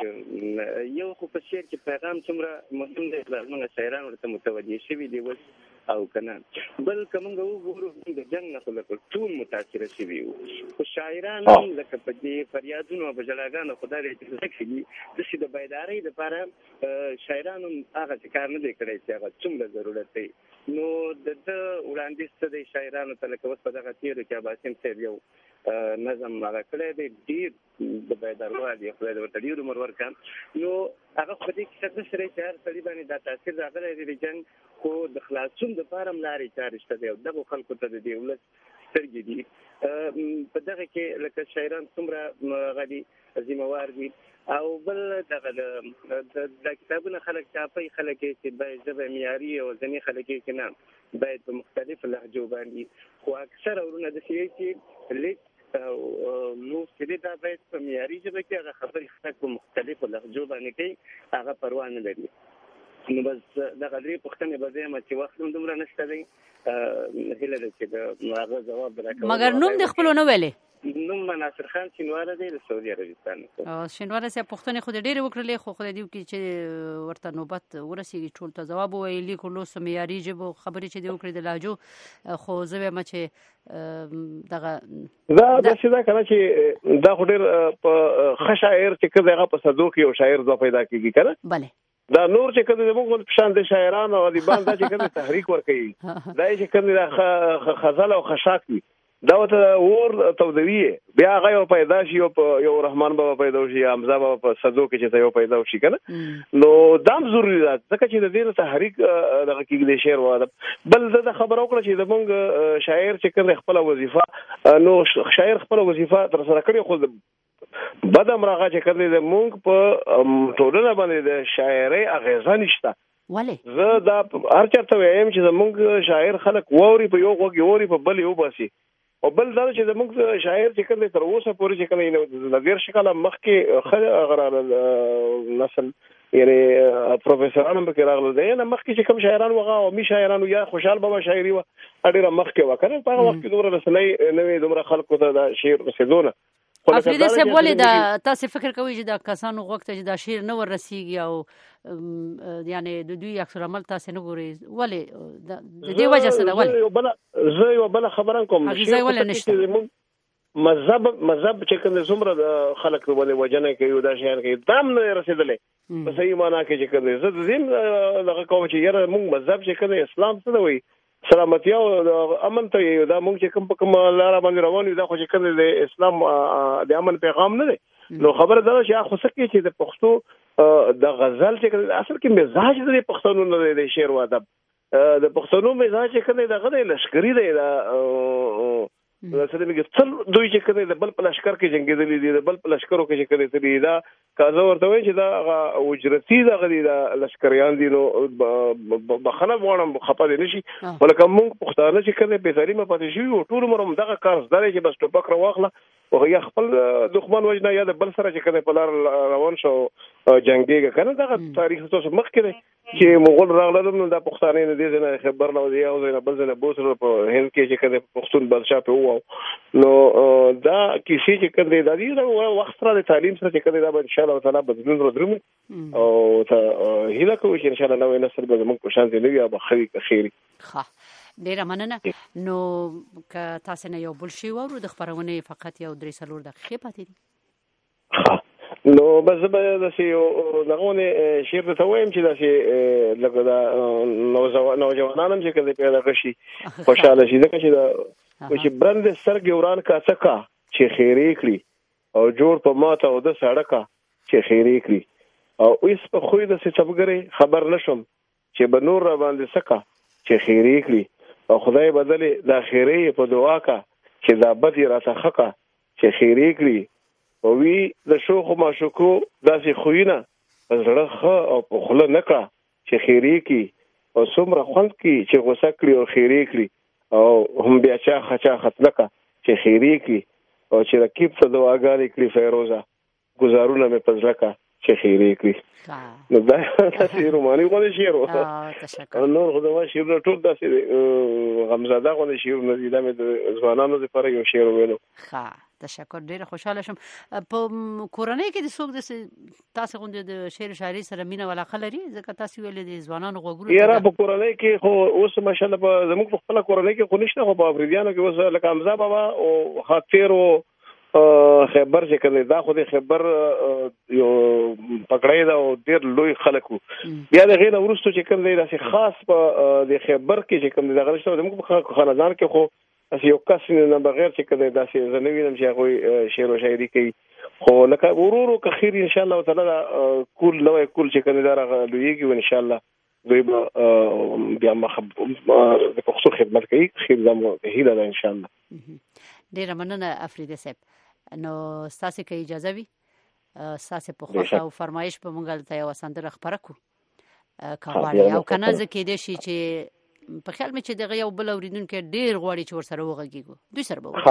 یو خو په شعر کې پیغام څومره مهم دی موږ شاعران ورته متوجه شوي دي اوس او کنه بل کومه وګورو د جنګ نه خلک ټول متاثر شوي وو خو شاعران لکه په دې فریادونو او بجلاګانو خدای دې تکړه د شي د بیداری لپاره شاعرانو هغه کار نه دی کړی چې هغه څومره ضرورت دی نو د وړاندیز ته د شاعرانو ته لکه اوس په دغه تیرو کې باسم صاحب یو نظم هغه کړی دی ډېر د بیداروالي خدای دې ورته ډېر عمر ورکړي نو هغه په دې کې څه سره چې هر سړي باندې دا تاثیر راغلی دی د جنګ خو د خلاصون د پاره لارې چارې شته دی او دغه خلکو ته د دې ولس سترګې دي په دغه کې لکه شاعران څومره غدي ذمہوار دي او بل دغه د کتابونو خلک چاپي خلک چې باید ژبه معیاري او ځینې خلک چې نه باید په مختلفو لهجو باندې خو اکثر ورونه د سي چې لیک او نو چې دا باید په معیاري ژبه کې هغه خبرې خلک په مختلفو لهجو باندې کوي هغه پروا نه لري نو بس دغه درې پوښتنې به زه چې وخت هم دومره نشته دی هیله ده چې هغه ځواب راکړم مګر نوم د خپلو نه ویلې نوم ناصر خان شینواره دی د سعودي عربستان شینواره صاحب پوښتنې خو ډېرې وکړلې خو خدای دې وکړي چې ورته نوبت ورسېږي ټول ته ځواب وویلي خو لوست معیاري ژبو خبرې چې دې وکړې د لهجو خو زه وایم چې دغه دا داسې ده که نه چې دا خو ډېر په ښه شاعر چې که دی هغه په صدو کې یو شاعر ځواب پیدا کېږي که نه بله دا نور چې کله زموږ په شان د شاعرانو او ادیبان دا چې کله تحریک ورکوي دا چې کله غزل او خشاک وي دا ته اور تودوي بیا هغه یو پیدا شي یو رحمان بابا پیدا شي حمزه بابا په صدو کې چې یو پیدا شي کنه نو دام ضروري ده ځکه چې د دې تحریک دغه کې د شعر واده بل د خبرو کړ چې زموږ شاعر چې کله خپل وظیفه نو شاعر خپل وظیفه تر سره کړی خو بدم راغه چې کله د مونږ په ټولنه باندې د شاعري اغیزه نشته ولی زه دا هر چاته وایم چې زموږ شاعر خلک ووري په یو وګي ووري په بل یو باسي او بل دا چې زموږ شاعر چې کله تر اوسه پورې چې کله د غیر شکل مخکې خل غرار نسل یعنی پروفیسورانو به راغله دی نه مخکې چې کوم شاعران وغه او می شاعرانو یا خوشحال بابا شاعري و اړه مخکې وکړه په هغه وخت کې دومره رسنۍ نوې دومره خلکو ته دا شعر رسیدونه افریدی صاحب ولې دا تاسو فکر کوئ چې دا کسانو وخت چې دا شعر نه ورسیږي او یعنی د دوی عکس العمل تاسو نه ګورئ ولې د دې وجه څه ده ولې زه یو بل خبره کوم مذهب مذهب چې کوم څومره خلک باندې وجنه کوي دا شعر کوي دام نه رسیدلې په صحیح معنا کې چې کوم زه د دې دغه کوم چې یره موږ مذهب چې کوم اسلام څه دی سلامتی او امن ته دا موږ چې کوم په کوم لار باندې روان یو دا خو چې کوم د اسلام د امن پیغام نه دی نو خبره ده چې خو سکه چې د پښتو د غزل چې اصل کې مزاج د پښتنو نه دی شعر و ادب د پښتنو مزاج چې کوم دغه د لشکري دی دا څه دې څل دوی چې کوم د بل په لشکر کې جنگیدلې دي د بل په لشکرو کې چې کوي دي دا کازو ورته وایي چې دا اجرتی دغه دي د لشکریان دي نو بخنه وړم خپل نشي ولکه موږ پښتانه چې کوي به زري مې پاتې شي او ټول مرم دغه کار زده چې بس ټوپک راوخله او یا خپل دښمن وجنه یا د بل سره چې کله په لار روان شو جنگيږي کنه دا تاریخ تاسو مخ کې چې مغول راغلل نو د پښتانه نه دي نه خبر نه دی او نه بل نه بوسره په هند کې چې کله پښتون بادشاہ په وو نو دا کیسې چې کله د دې وخت سره د تعلیم سره چې کله دا ان شاء الله تعالی بدلون راځي او ته هیله کوم چې ان شاء الله نوې نسل به موږ په شان دي نو به خیر خیر ښه ډیره مننه نو که تاسو نه یو بل شی وورو د خبرونه فقط یو درې څلور دقیقې پاتې دي نو بس به د سی دغه شیر ته وایم چې د سی لکه دا نوجوانانو چې کله پیدا کشي خوشاله شي ځکه چې دا چې برند سرګ وران کا څکا چې خیری کړی او جوړ په ماته او د سړکا چې خیری کړی او اوس په خوې د سبګری خبر نشم چې به نور را باندې سکا چې خیری کړی او خدای بدله د خیری په دعا کا چې دا بدی را څخه چې خیری کړی او وی د شوخ ماشوکو داسې خوینه زړه او په خله نکړه چې خیری کی او څومره خوند کی چې غوسه کړی او خیری کړی او هم بیا چا خچا خطلکه چې خیری کی او چې رکیب ته دعاګانې کړی فیروزه گزارونه مې پزلکه چې خیری کړی نو دا تاسو روماني غوډه شیرو او نور خدای شیرو ټول داسې غمزاده غوډه شیرو نه دي د ځوانانو لپاره یو شیر وینو ښه تشکر ډیره خوشاله شم په کورنۍ کې د څوک د تاسو غوډه د شعر شاعري سره مینه ولاقه لري ځکه تاسو ویل دي ځوانانو غوګرو یاره په کورنۍ کې خو اوس ماشاءالله په زموږ په خپل کورنۍ کې خو نشته خو په افریدیانو کې اوس لکه حمزه بابا او خاطر او خبر چې کله دا خو د خبر یو پکړای دا او ډیر لوی خلکو بیا د غیر ورستو چې کوم دی داسې خاص په د خبر کې چې کوم دی دغه شته موږ په خاندان کې خو اس یو کس نه بغیر چې کله داسې زنوینم چې هغه شعر او شاعري کوي خو لکه ورورو که خیر ان شاء الله تعالی کول نوې کول چې کله دا لویږي ان شاء الله دوی به بیا مخ د پښتو خدمت کوي خیر زمو هیله ده ان شاء الله ډیر مننه افریدی صاحب نو ستاسو کې اجازه وي ستاسو په خوښه او فرمایش په مونږ ته یو سندره خبره کو کاوالي او کنه ځکه دې شي چې په خیال مې چې دغه یو بل اوریدونکو ډیر غواړي چې ور سره وغږیږو دوی سره به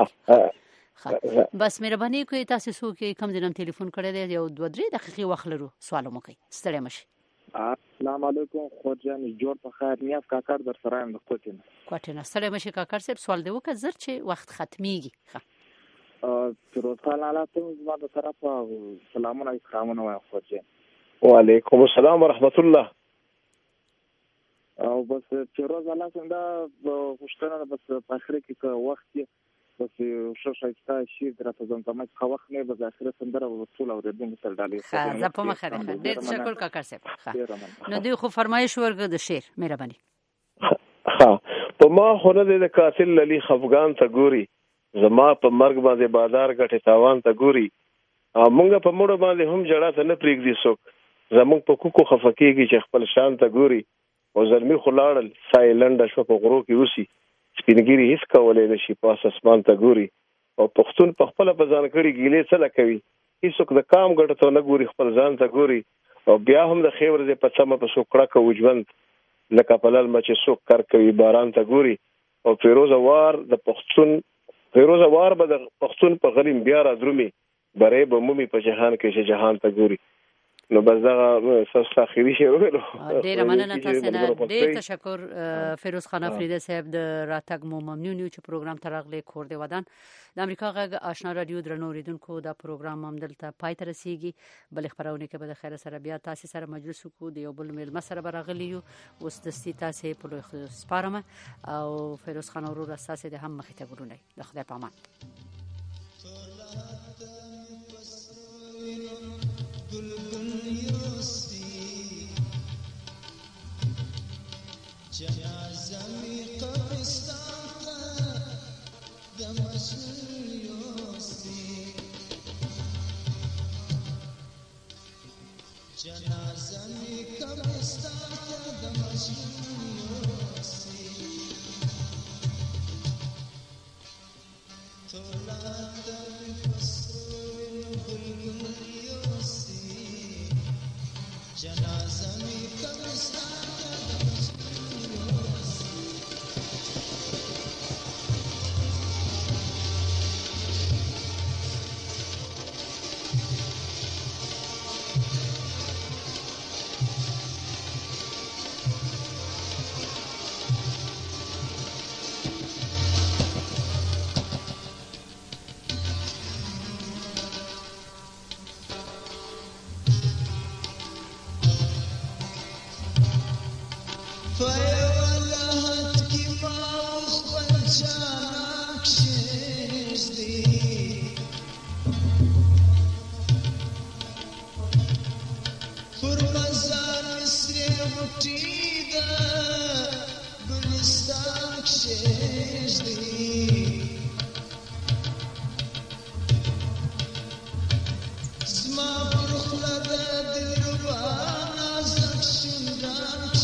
وغږیږو بس مهرباني کوئ تاسو سو کې کم دینم ټلیفون کړی دی یو دوه درې دقیقې وخت لرو سوال مو کوي ستړي مشي السلام علیکم خورجان جوړ په خیر نیاز کاکر در سره یم د کوټین کوټین ستړي مشي کاکر صاحب سوال دی وکړه زر چې وخت ختميږي فیروز خان علاته زما د طرفه سلامونه اکرامونه وایم خورجان وعلیکم السلام ورحمت الله او بس فیروز علاته دا خوشتنه بس په اخر کې که وخت بس شو شایسته شیر درته زمزمه خو وخت نه به اخر سندره وصول او ردون سره ډالې ښه زه په مخه ده ډېر تشکر کاکر صاحب نو دوی خو فرمایش ورګه د شعر مهرباني ها په ما خو نه د قاتل للی خفغان ته ګوري زما په مرګ باندې بازار غټه تاوان ته ګوري مونږ په موړ باندې هم جړه ته نه پریږدي څوک زموږ په کوکو خفکیږي چې خپل شان ته ګوري او زلمی خلاړل سایلند شو په غرو کې اوسي سپینګيري هیڅ کولای نشي پاس اسمان ته ګوري او پښتون په خپل بزان کړي ګیلې څه لکوي هیڅوک د کام ګټه ته نه ګوري خپل ځان ته ګوري او بیا هم د خیور دې په سمه په سوکړه کو وجوند لکه په لال مچ سوک کار کوي باران ته ګوري او فیروز وار د پښتون فیروز وار به د پښتون په غریم بیا را درومي برې به مومي په جهان کې چې جهان ته ګوري نو بس دا ساس اخیری شی وګورو ډیر مننه تاسو نه ډیر تشکر فیروز خان افریدی صاحب د راتګ مو ممنون یو چې پروګرام ترغلې کور دی ودان د امریکا غږ آشنا رادیو درنو ریدونکو دا پروګرام هم دلته پای ته رسیږي بل خبرونه کې به د خیر سره بیا تاسو سره مجلس کو دی یو بل میل مسره برغلی اوس د ستې تاسو په لوی سپارم او فیروز خان ورور اساسه د هم مخ ته ګورونی د خدای په امان جنازمي قبرستان ته د مسئول یوسي جنازمي قبرستان ته د مسئول یوسي تولا د مسئول بلبل یوسي جنازمي قبرستان زما پر خوله د دلربا نازک شونډان